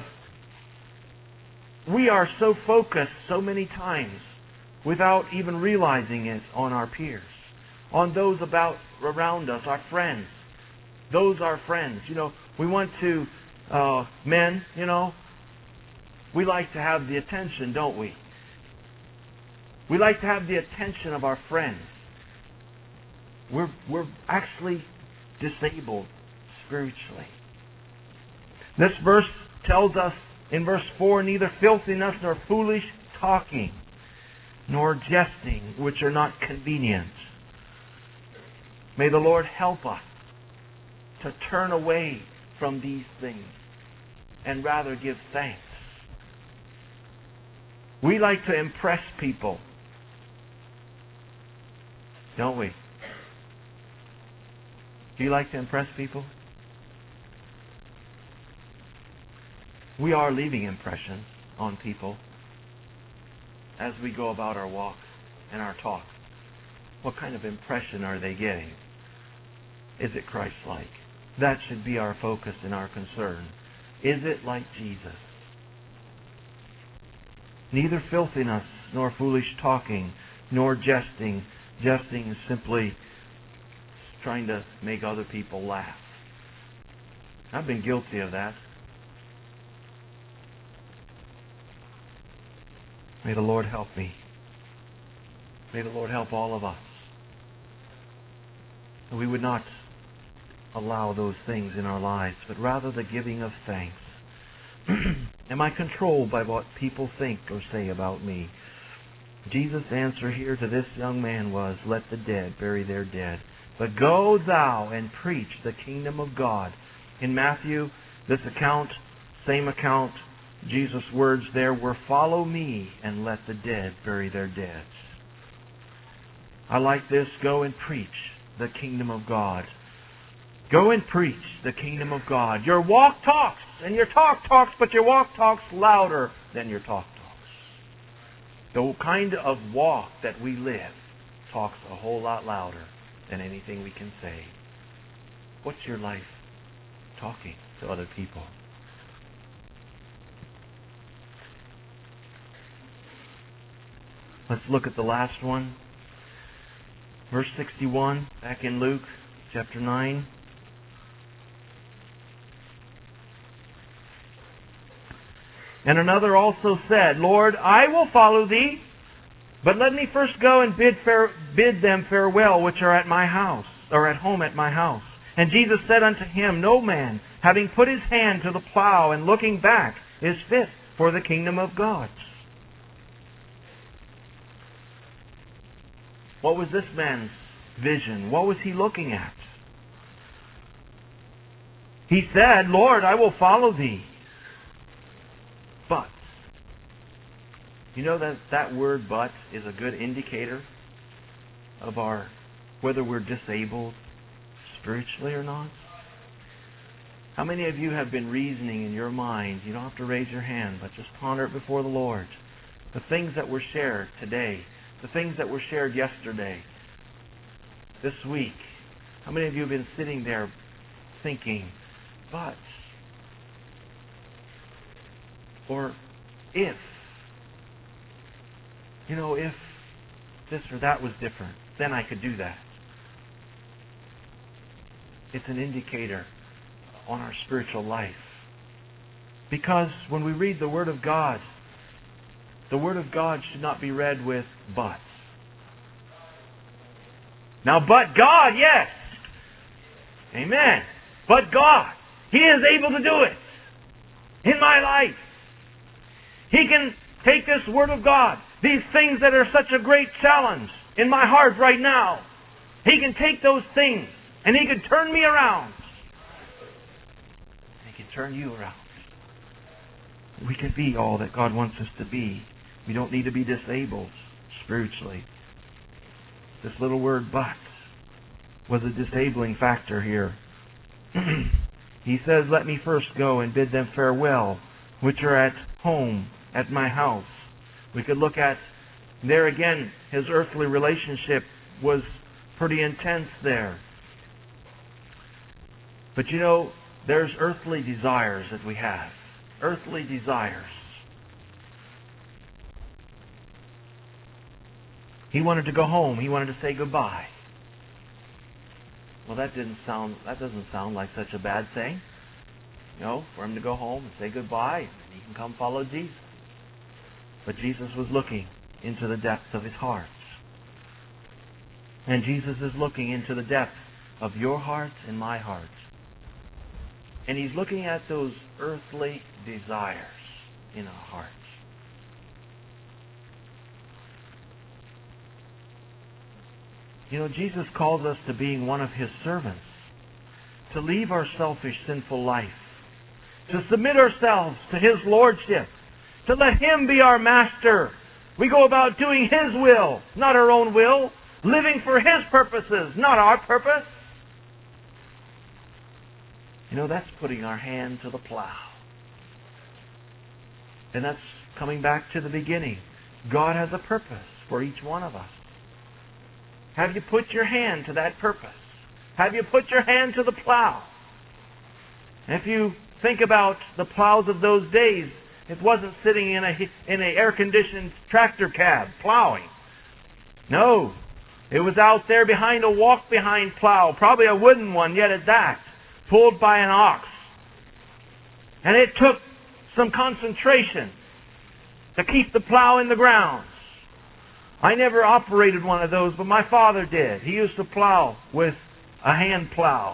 S2: we are so focused so many times without even realizing it on our peers, on those about around us, our friends. Those are friends. You know, we want to, uh, men, you know, we like to have the attention, don't we? We like to have the attention of our friends. We're, we're actually disabled spiritually. This verse tells us in verse four, neither filthiness nor foolish talking, nor jesting, which are not convenient. May the Lord help us to turn away from these things and rather give thanks. We like to impress people, don't we? Do you like to impress people? We are leaving impressions on people as we go about our walk and our talk. What kind of impression are they getting? Is it Christ-like? That should be our focus and our concern. Is it like Jesus? Neither filthiness, nor foolish talking, nor jesting. Jesting is simply trying to make other people laugh. I've been guilty of that. May the Lord help me. May the Lord help all of us. And we would not allow those things in our lives, but rather the giving of thanks. Am I controlled by what people think or say about me? Jesus' answer here to this young man was, let the dead bury their dead. But go thou and preach the kingdom of God. In Matthew, this account, same account, Jesus' words there were, follow me and let the dead bury their dead. I like this, go and preach the kingdom of God. Go and preach the kingdom of God. Your walk talks, and your talk talks, but your walk talks louder than your talk talks. The kind of walk that we live talks a whole lot louder than anything we can say. What's your life talking to other people? Let's look at the last one. Verse sixty-one, back in Luke chapter nine. And another also said, Lord, I will follow thee, but let me first go and bid fare, bid them farewell which are at my house, or at home at my house. And Jesus said unto him, no man, having put his hand to the plow and looking back, is fit for the kingdom of God. What was this man's vision? What was he looking at? He said, Lord, I will follow thee. But, you know that that word but is a good indicator of our whether we're disabled spiritually or not? How many of you have been reasoning in your mind? You don't have to raise your hand, but just ponder it before the Lord. The things that were shared today, the things that were shared yesterday, this week. How many of you have been sitting there thinking, but, or if, you know, if this or that was different, then I could do that. It's an indicator on our spiritual life. Because when we read the Word of God, the Word of God should not be read with buts. Now, but God, yes. Amen. But God, He is able to do it in my life. He can take this Word of God, these things that are such a great challenge in my heart right now. He can take those things and He can turn me around. And He can turn you around. We can be all that God wants us to be. We don't need to be disabled spiritually. This little word but was a disabling factor here. He says, let me first go and bid them farewell, which are at home at my house. We could look at, there again, his earthly relationship was pretty intense there. But you know, there's earthly desires that we have. Earthly desires. He wanted to go home. He wanted to say goodbye. Well, that didn't sound. That doesn't sound like such a bad thing. You know, for him to go home and say goodbye, and he can come follow Jesus. But Jesus was looking into the depths of his heart. And Jesus is looking into the depths of your heart and my heart. And He's looking at those earthly desires in our hearts. You know, Jesus calls us to being one of His servants, to leave our selfish, sinful life, to submit ourselves to His Lordship, to let Him be our master. We go about doing His will, not our own will, living for His purposes, not our purpose. You know, that's putting our hand to the plow. And that's coming back to the beginning. God has a purpose for each one of us. Have you put your hand to that purpose? Have you put your hand to the plow? And if you think about the plows of those days, it wasn't sitting in a in an air-conditioned tractor cab plowing. No. It was out there behind a walk-behind plow, probably a wooden one yet at that, pulled by an ox. And it took some concentration to keep the plow in the ground. I never operated one of those, but my father did. He used to plow with a hand plow.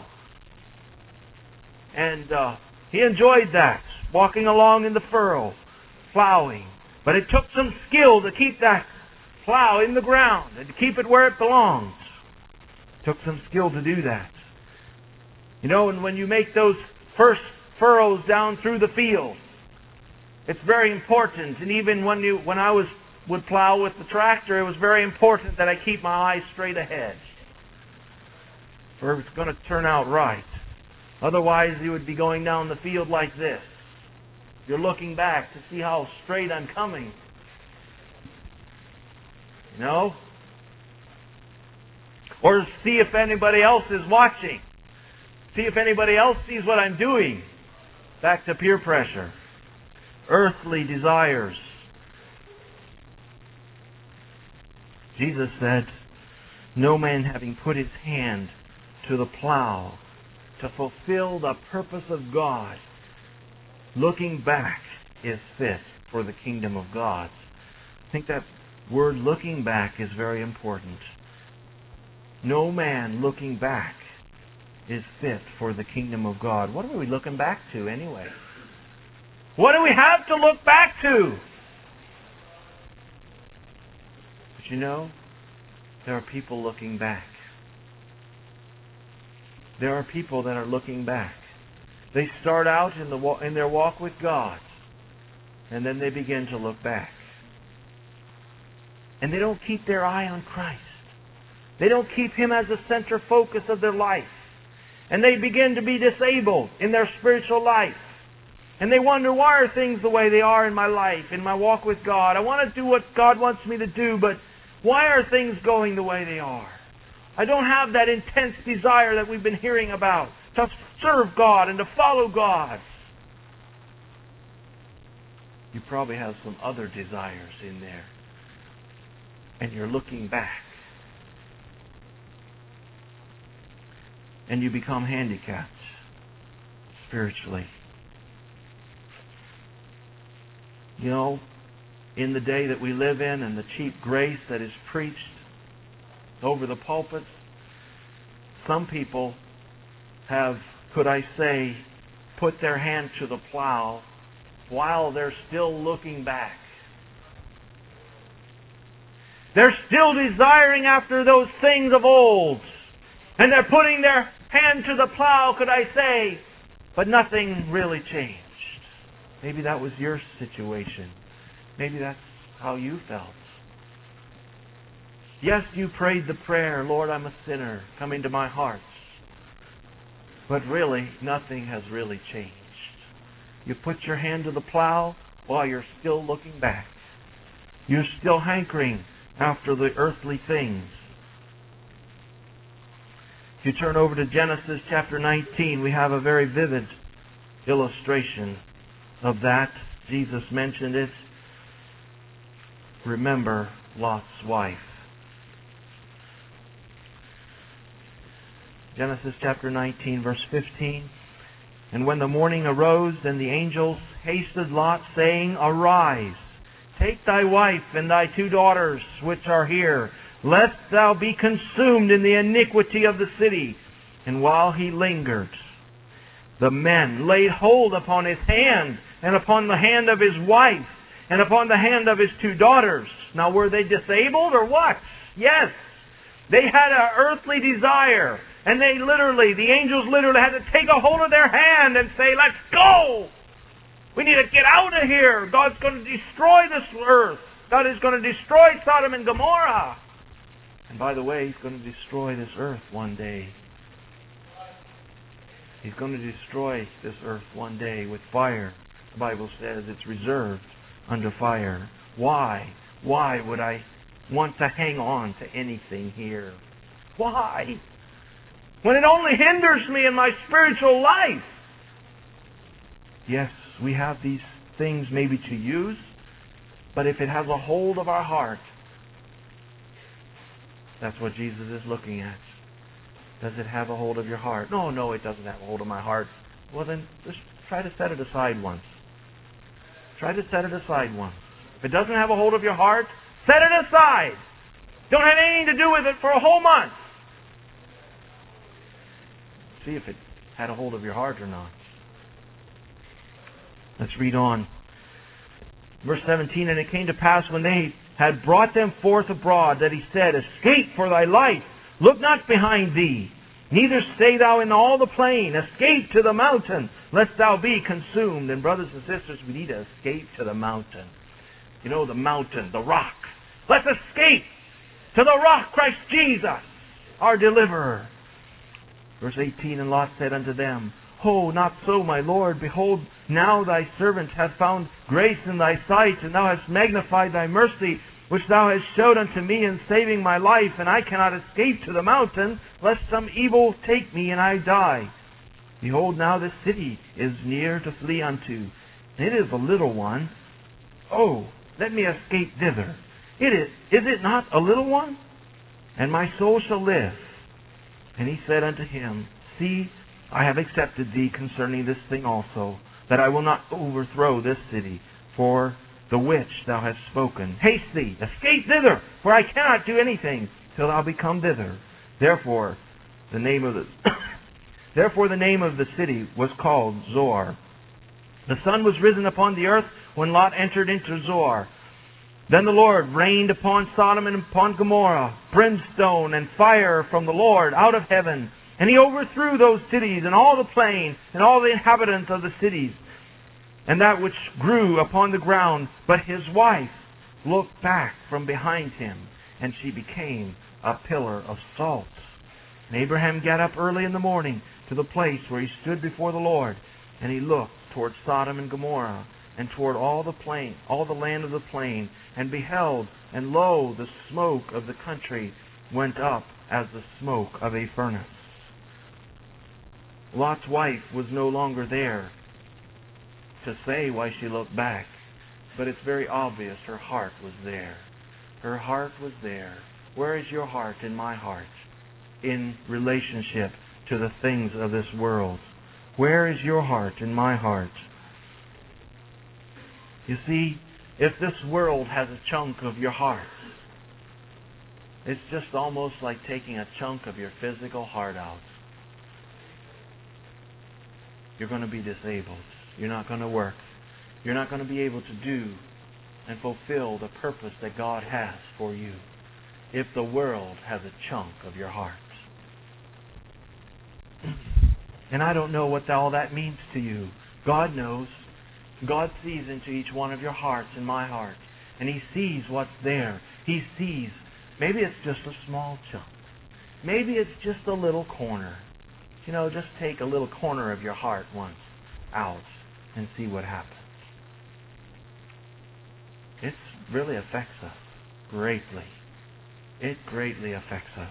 S2: And uh, he enjoyed that, walking along in the furrow, plowing. But it took some skill to keep that plow in the ground and to keep it where it belongs. It took some skill to do that. You know, and when you make those first furrows down through the field, it's very important. And even when you, when I was would plow with the tractor, it was very important that I keep my eyes straight ahead, for it's going to turn out right. Otherwise, you would be going down the field like this. You're looking back to see how straight I'm coming. You know? Or see if anybody else is watching. See if anybody else sees what I'm doing. Back to peer pressure. Earthly desires. Jesus said, no man having put his hand to the plow to fulfill the purpose of God, looking back is fit for the kingdom of God. I think that word looking back is very important. No man looking back is fit for the kingdom of God. What are we looking back to anyway? What do we have to look back to? But you know, there are people looking back. There are people that are looking back. They start out in the in their walk with God, and then they begin to look back. And they don't keep their eye on Christ. They don't keep Him as the center focus of their life. And they begin to be disabled in their spiritual life. And they wonder, why are things the way they are in my life, in my walk with God? I want to do what God wants me to do, but why are things going the way they are? I don't have that intense desire that we've been hearing about, to serve God and to follow God. You probably have some other desires in there. And you're looking back. And you become handicapped spiritually. You know, in the day that we live in and the cheap grace that is preached over the pulpits, some people have, could I say, put their hand to the plow while they're still looking back. They're still desiring after those things of old. And they're putting their hand to the plow, could I say, but nothing really changed. Maybe that was your situation. Maybe that's how you felt. Yes, you prayed the prayer, Lord, I'm a sinner, come into my heart. But really, nothing has really changed. You put your hand to the plow while you're still looking back. You're still hankering after the earthly things. If you turn over to Genesis chapter nineteen, we have a very vivid illustration of that. Jesus mentioned it. Remember Lot's wife. Genesis chapter nineteen, verse fifteen. And when the morning arose, then the angels hasted Lot, saying, Arise, take thy wife and thy two daughters which are here, lest thou be consumed in the iniquity of the city. And while he lingered, the men laid hold upon his hand, and upon the hand of his wife, and upon the hand of his two daughters. Now were they disabled or what? Yes. They had an earthly desire. And they literally, the angels literally had to take a hold of their hand and say, let's go! We need to get out of here. God's going to destroy this earth. God is going to destroy Sodom and Gomorrah. And by the way, He's going to destroy this earth one day. He's going to destroy this earth one day with fire. The Bible says it's reserved under fire. Why? Why would I want to hang on to anything here? Why? When it only hinders me in my spiritual life. Yes, we have these things maybe to use, but if it has a hold of our heart, that's what Jesus is looking at. Does it have a hold of your heart? No, no, it doesn't have a hold of my heart. Well then, just try to set it aside once. Try to set it aside once. If it doesn't have a hold of your heart, set it aside. Don't have anything to do with it for a whole month. See if it had a hold of your heart or not. Let's read on. Verse seventeen, And it came to pass when they had brought them forth abroad, that he said, Escape for thy life, look not behind thee, neither stay thou in all the plain, escape to the mountain, lest thou be consumed. And brothers and sisters, we need to escape to the mountain. You know, the mountain, the rock. Let's escape to the rock, Christ Jesus, our deliverer. Verse eighteen, And Lot said unto them, Oh, not so, my Lord. Behold, now thy servant hath found grace in thy sight, and thou hast magnified thy mercy, which thou hast showed unto me in saving my life, and I cannot escape to the mountain, lest some evil take me and I die. Behold, now this city is near to flee unto, and it is a little one. Oh, let me escape thither. It is, is it not a little one? And my soul shall live. And he said unto him, See, I have accepted thee concerning this thing also, that I will not overthrow this city, for the which thou hast spoken. Haste thee, escape thither, for I cannot do anything till thou become thither. Therefore, the name of the therefore the name of the city was called Zoar. The sun was risen upon the earth when Lot entered into Zoar. Then the Lord rained upon Sodom and upon Gomorrah brimstone and fire from the Lord out of heaven. And he overthrew those cities and all the plain and all the inhabitants of the cities and that which grew upon the ground. But his wife looked back from behind him, and she became a pillar of salt. And Abraham got up early in the morning to the place where he stood before the Lord, and he looked toward Sodom and Gomorrah, and toward all the plain, all the land of the plain, and beheld, and lo, the smoke of the country went up as the smoke of a furnace. Lot's wife was no longer there to say why she looked back, but it's very obvious her heart was there. Her heart was there. Where is your heart in my heart in relationship to the things of this world? Where is your heart in my heart? You see, If this world has a chunk of your heart, it's just almost like taking a chunk of your physical heart out. You're going to be disabled. You're not going to work. You're not going to be able to do and fulfill the purpose that God has for you if the world has a chunk of your heart. And I don't know what all that means to you. God knows. God sees into each one of your hearts and my heart. And He sees what's there. He sees. Maybe it's just a small chunk. Maybe it's just a little corner. You know, just take a little corner of your heart once out and see what happens. It really affects us greatly. It greatly affects us.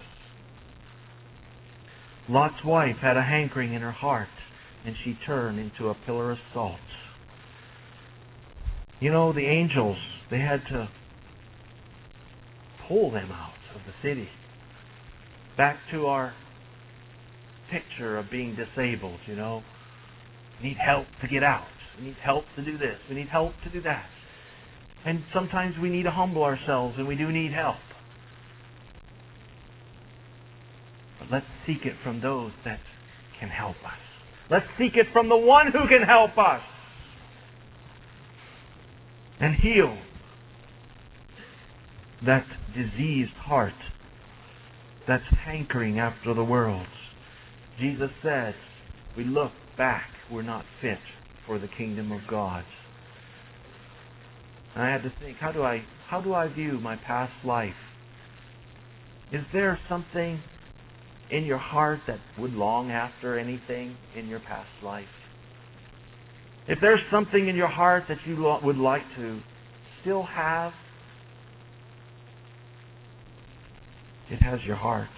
S2: Lot's wife had a hankering in her heart, and she turned into a pillar of salt. You know, the angels, they had to pull them out of the city. Back to our picture of being disabled, you know. We need help to get out. We need help to do this. We need help to do that. And sometimes we need to humble ourselves, and we do need help. But let's seek it from those that can help us. Let's seek it from the one who can help us and heal that diseased heart that's hankering after the world. Jesus said, we look back, we're not fit for the kingdom of God. And I had to think, how do I how do I view my past life? Is there something in your heart that would long after anything in your past life? If there's something in your heart that you would like to still have, it has your heart.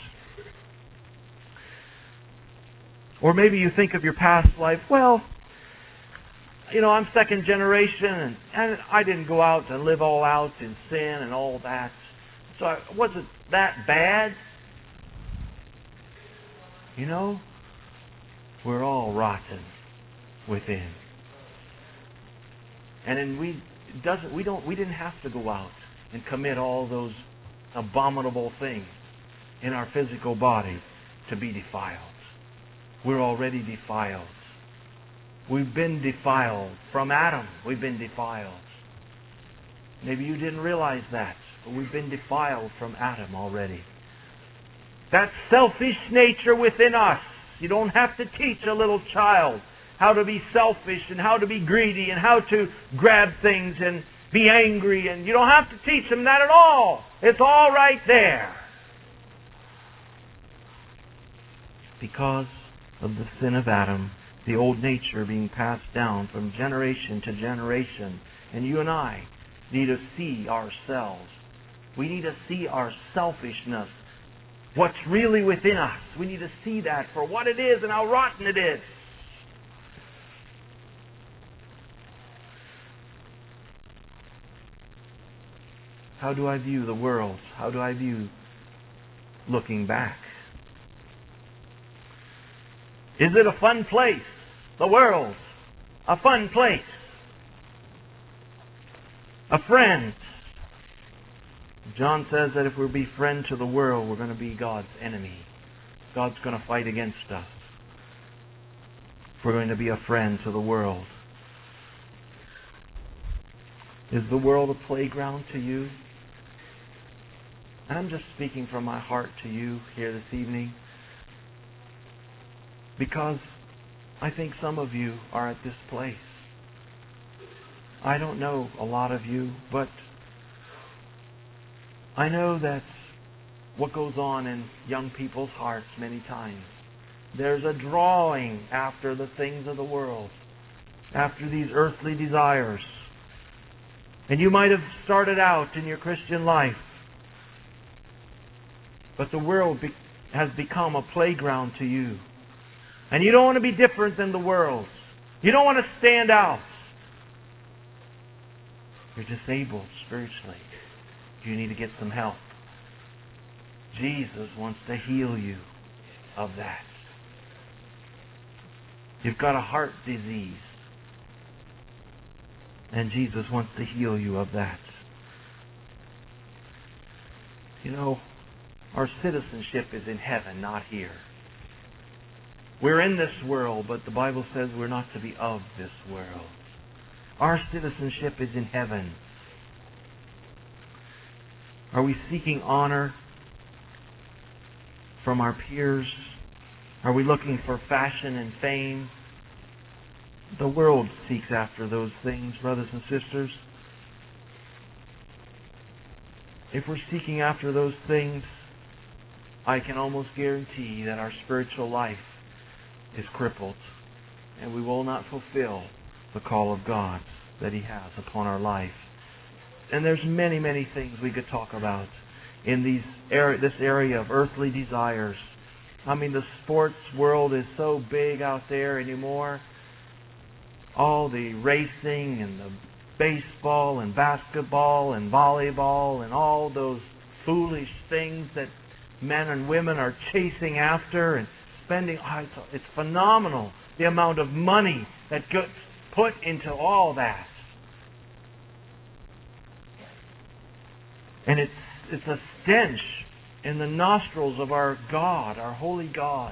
S2: Or maybe you think of your past life, well, you know, I'm second generation, and, and I didn't go out and live all out in sin and all that. So I wasn't that bad. You know, we're all rotten within. And then we doesn't we don't we didn't have to go out and commit all those abominable things in our physical body to be defiled. We're already defiled. We've been defiled. From Adam, we've been defiled. Maybe you didn't realize that, but we've been defiled from Adam already. That selfish nature within us. You don't have to teach a little child how to be selfish and how to be greedy and how to grab things and be angry. And you don't have to teach them that at all. It's all right there. Because of the sin of Adam, the old nature being passed down from generation to generation. And you and I need to see ourselves. We need to see our selfishness. What's really within us. We need to see that for what it is and how rotten it is. How do I view the world? How do I view looking back? Is it a fun place? The world. A fun place. A friend. John says that if we be friend to the world, we're going to be God's enemy. God's going to fight against us. If we're going to be a friend to the world. Is the world a playground to you? And I'm just speaking from my heart to you here this evening. Because I think some of you are at this place. I don't know a lot of you, but I know that's what goes on in young people's hearts many times. There's a drawing after the things of the world, after these earthly desires. And you might have started out in your Christian life, but the world be- has become a playground to you. And you don't want to be different than the world. You don't want to stand out. You're disabled spiritually. You need to get some help. Jesus wants to heal you of that. You've got a heart disease. And Jesus wants to heal you of that. You know, our citizenship is in heaven, not here. We're in this world, but the Bible says we're not to be of this world. Our citizenship is in heaven. Are we seeking honor from our peers? Are we looking for fashion and fame? The world seeks after those things, brothers and sisters. If we're seeking after those things, I can almost guarantee that our spiritual life is crippled, and we will not fulfill the call of God that He has upon our life. And there's many, many things we could talk about in these area, this area of earthly desires. I mean, the sports world is so big out there anymore. All the racing and the baseball and basketball and volleyball and all those foolish things that men and women are chasing after and spending. Oh, it's, it's phenomenal the amount of money that gets put into all that. And it's it's a stench in the nostrils of our God, our holy God.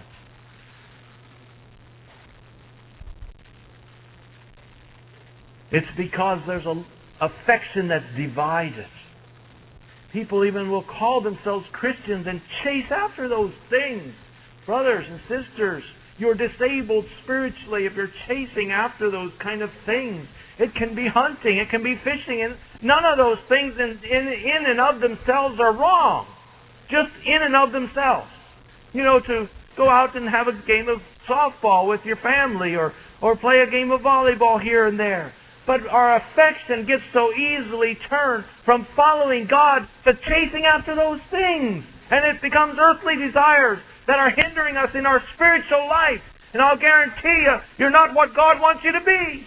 S2: It's because there's a affection that's divided. People even will call themselves Christians and chase after those things. Brothers and sisters, you're disabled spiritually if you're chasing after those kind of things. It can be hunting, it can be fishing, and none of those things in, in, in and of themselves are wrong. Just in and of themselves. You know, to go out and have a game of softball with your family or, or play a game of volleyball here and there. But our affection gets so easily turned from following God to chasing after those things. And it becomes earthly desires that are hindering us in our spiritual life. And I'll guarantee you, you're not what God wants you to be.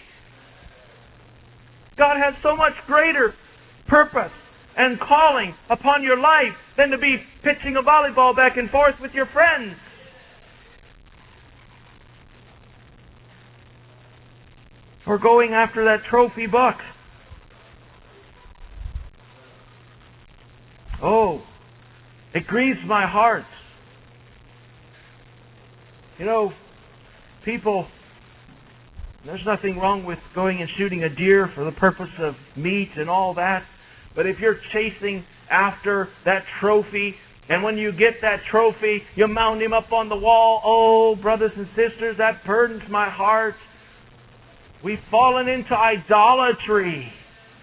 S2: God has so much greater purpose and calling upon your life than to be pitching a volleyball back and forth with your friends. Or going after that trophy buck. Oh, it grieves my heart. You know, people, there's nothing wrong with going and shooting a deer for the purpose of meat and all that. But if you're chasing after that trophy, and when you get that trophy, you mount him up on the wall, oh, brothers and sisters, that burdens my heart. We've fallen into idolatry.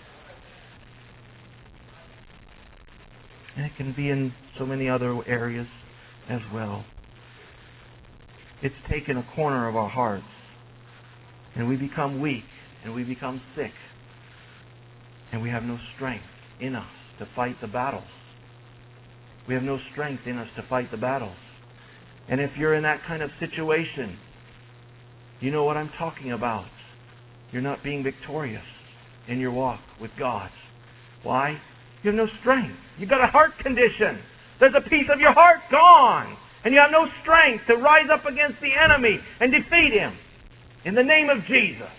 S2: And it can be in so many other areas as well. It's taken a corner of our hearts. And we become weak. And we become sick. And we have no strength in us to fight the battles. We have no strength in us to fight the battles. And if you're in that kind of situation, you know what I'm talking about. You're not being victorious in your walk with God. Why? You have no strength. You've got a heart condition. There's a piece of your heart gone. And you have no strength to rise up against the enemy and defeat him. In the name of Jesus.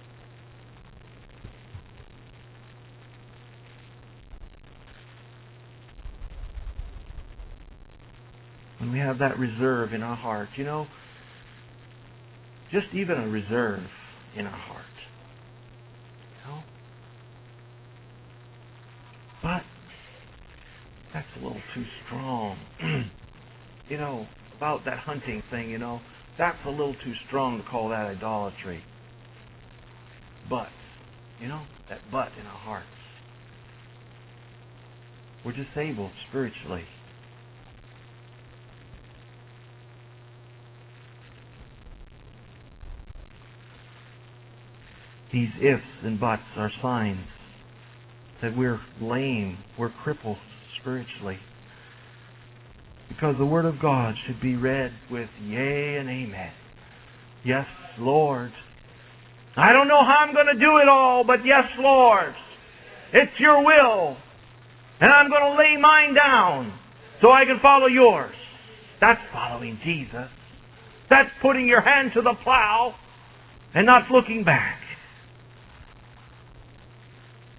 S2: When we have that reserve in our heart, you know, just even a reserve in our heart. You know? But that's a little too strong. You know, about that hunting thing, you know, that's a little too strong to call that idolatry. But, you know, that but in our hearts. We're disabled spiritually. These ifs and buts are signs that we're lame, we're crippled spiritually. Because the Word of God should be read with yea and amen. Yes, Lord. I don't know how I'm going to do it all, but yes, Lord. It's your will. And I'm going to lay mine down so I can follow yours. That's following Jesus. That's putting your hand to the plow and not looking back.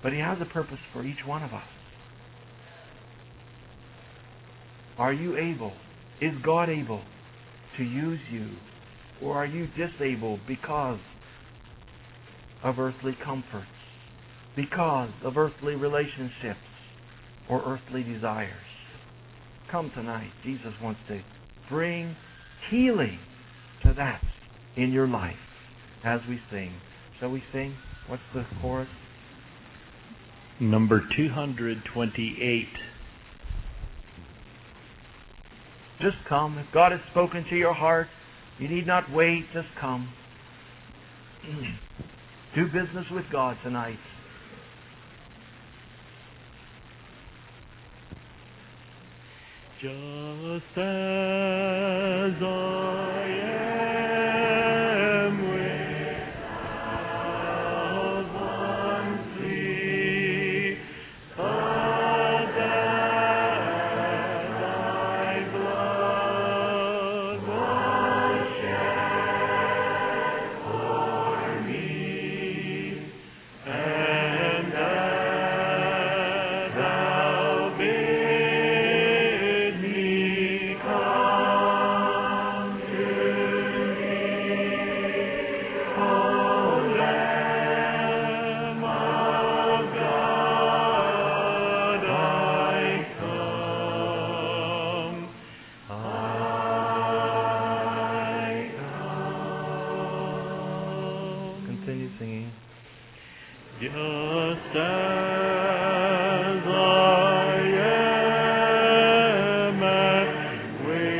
S2: But He has a purpose for each one of us. Are you able? Is God able to use you? Or are you disabled because of earthly comforts, because of earthly relationships, or earthly desires? Come tonight. Jesus wants to bring healing to that in your life as we sing. Shall we sing? What's the chorus?
S3: Number two hundred twenty-eight.
S2: Just come. If God has spoken to your heart, you need not wait. Just come. Do business with God tonight.
S3: Just as I am without one plea, but that thy blood was shed for me, and that thou bidst me come to thee, O Lamb of God, I come, I come.
S2: Continue singing.
S3: Just as I am, and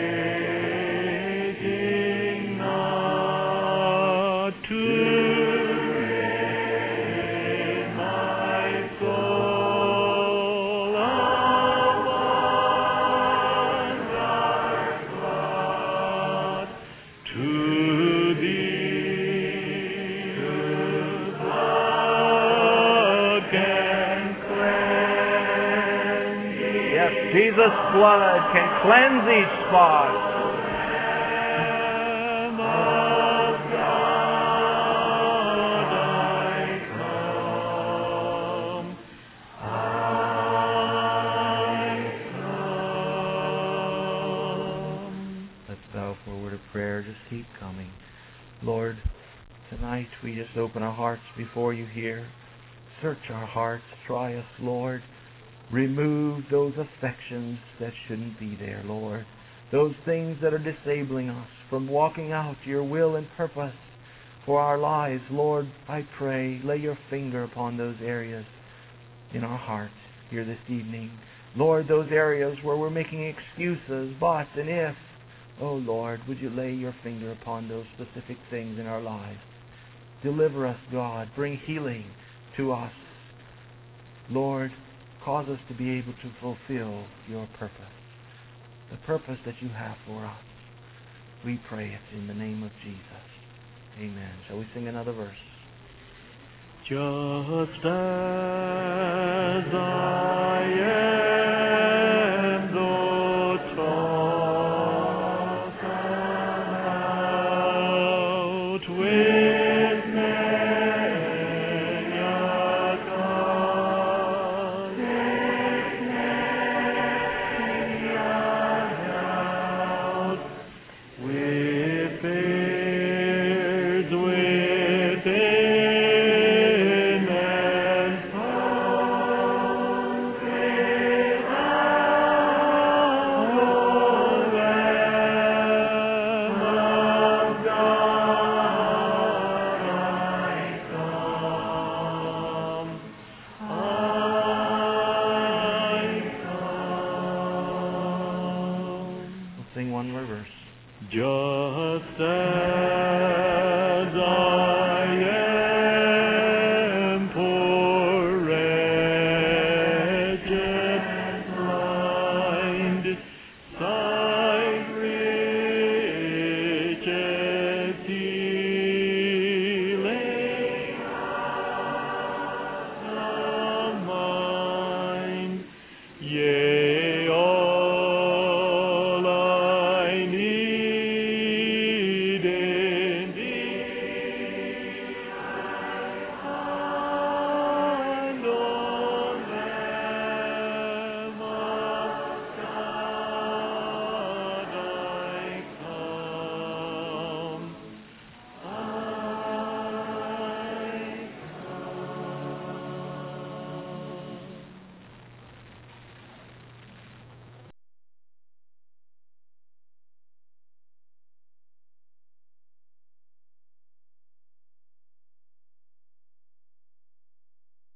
S3: waiting not to rid my soul upon dark cloud, to thee, whose blood can cleanse thee.
S2: Yes, Jesus' blood can cleanse each spot.
S3: Lamb of God, I come, I come.
S2: Let's bow for a word of prayer. Just keep coming. Lord, tonight we just open our hearts before you here. Search our hearts. Try us, Lord. Remove those affections that shouldn't be there, Lord. Those things that are disabling us from walking out your will and purpose for our lives. Lord, I pray, lay your finger upon those areas in our hearts here this evening. Lord, those areas where we're making excuses, but and if. Oh, Lord, would you lay your finger upon those specific things in our lives? Deliver us, God. Bring healing to us. Lord, cause us to be able to fulfill your purpose, the purpose that you have for us. We pray it in the name of Jesus. Amen. Shall we sing another verse?
S3: Just as I am, though tossed about with many a cause, many a doubt, with fears within and foes without, O Lamb of God, I come, I come.
S2: We'll sing one more verse.
S3: Just as I am, poor, wretched, blind,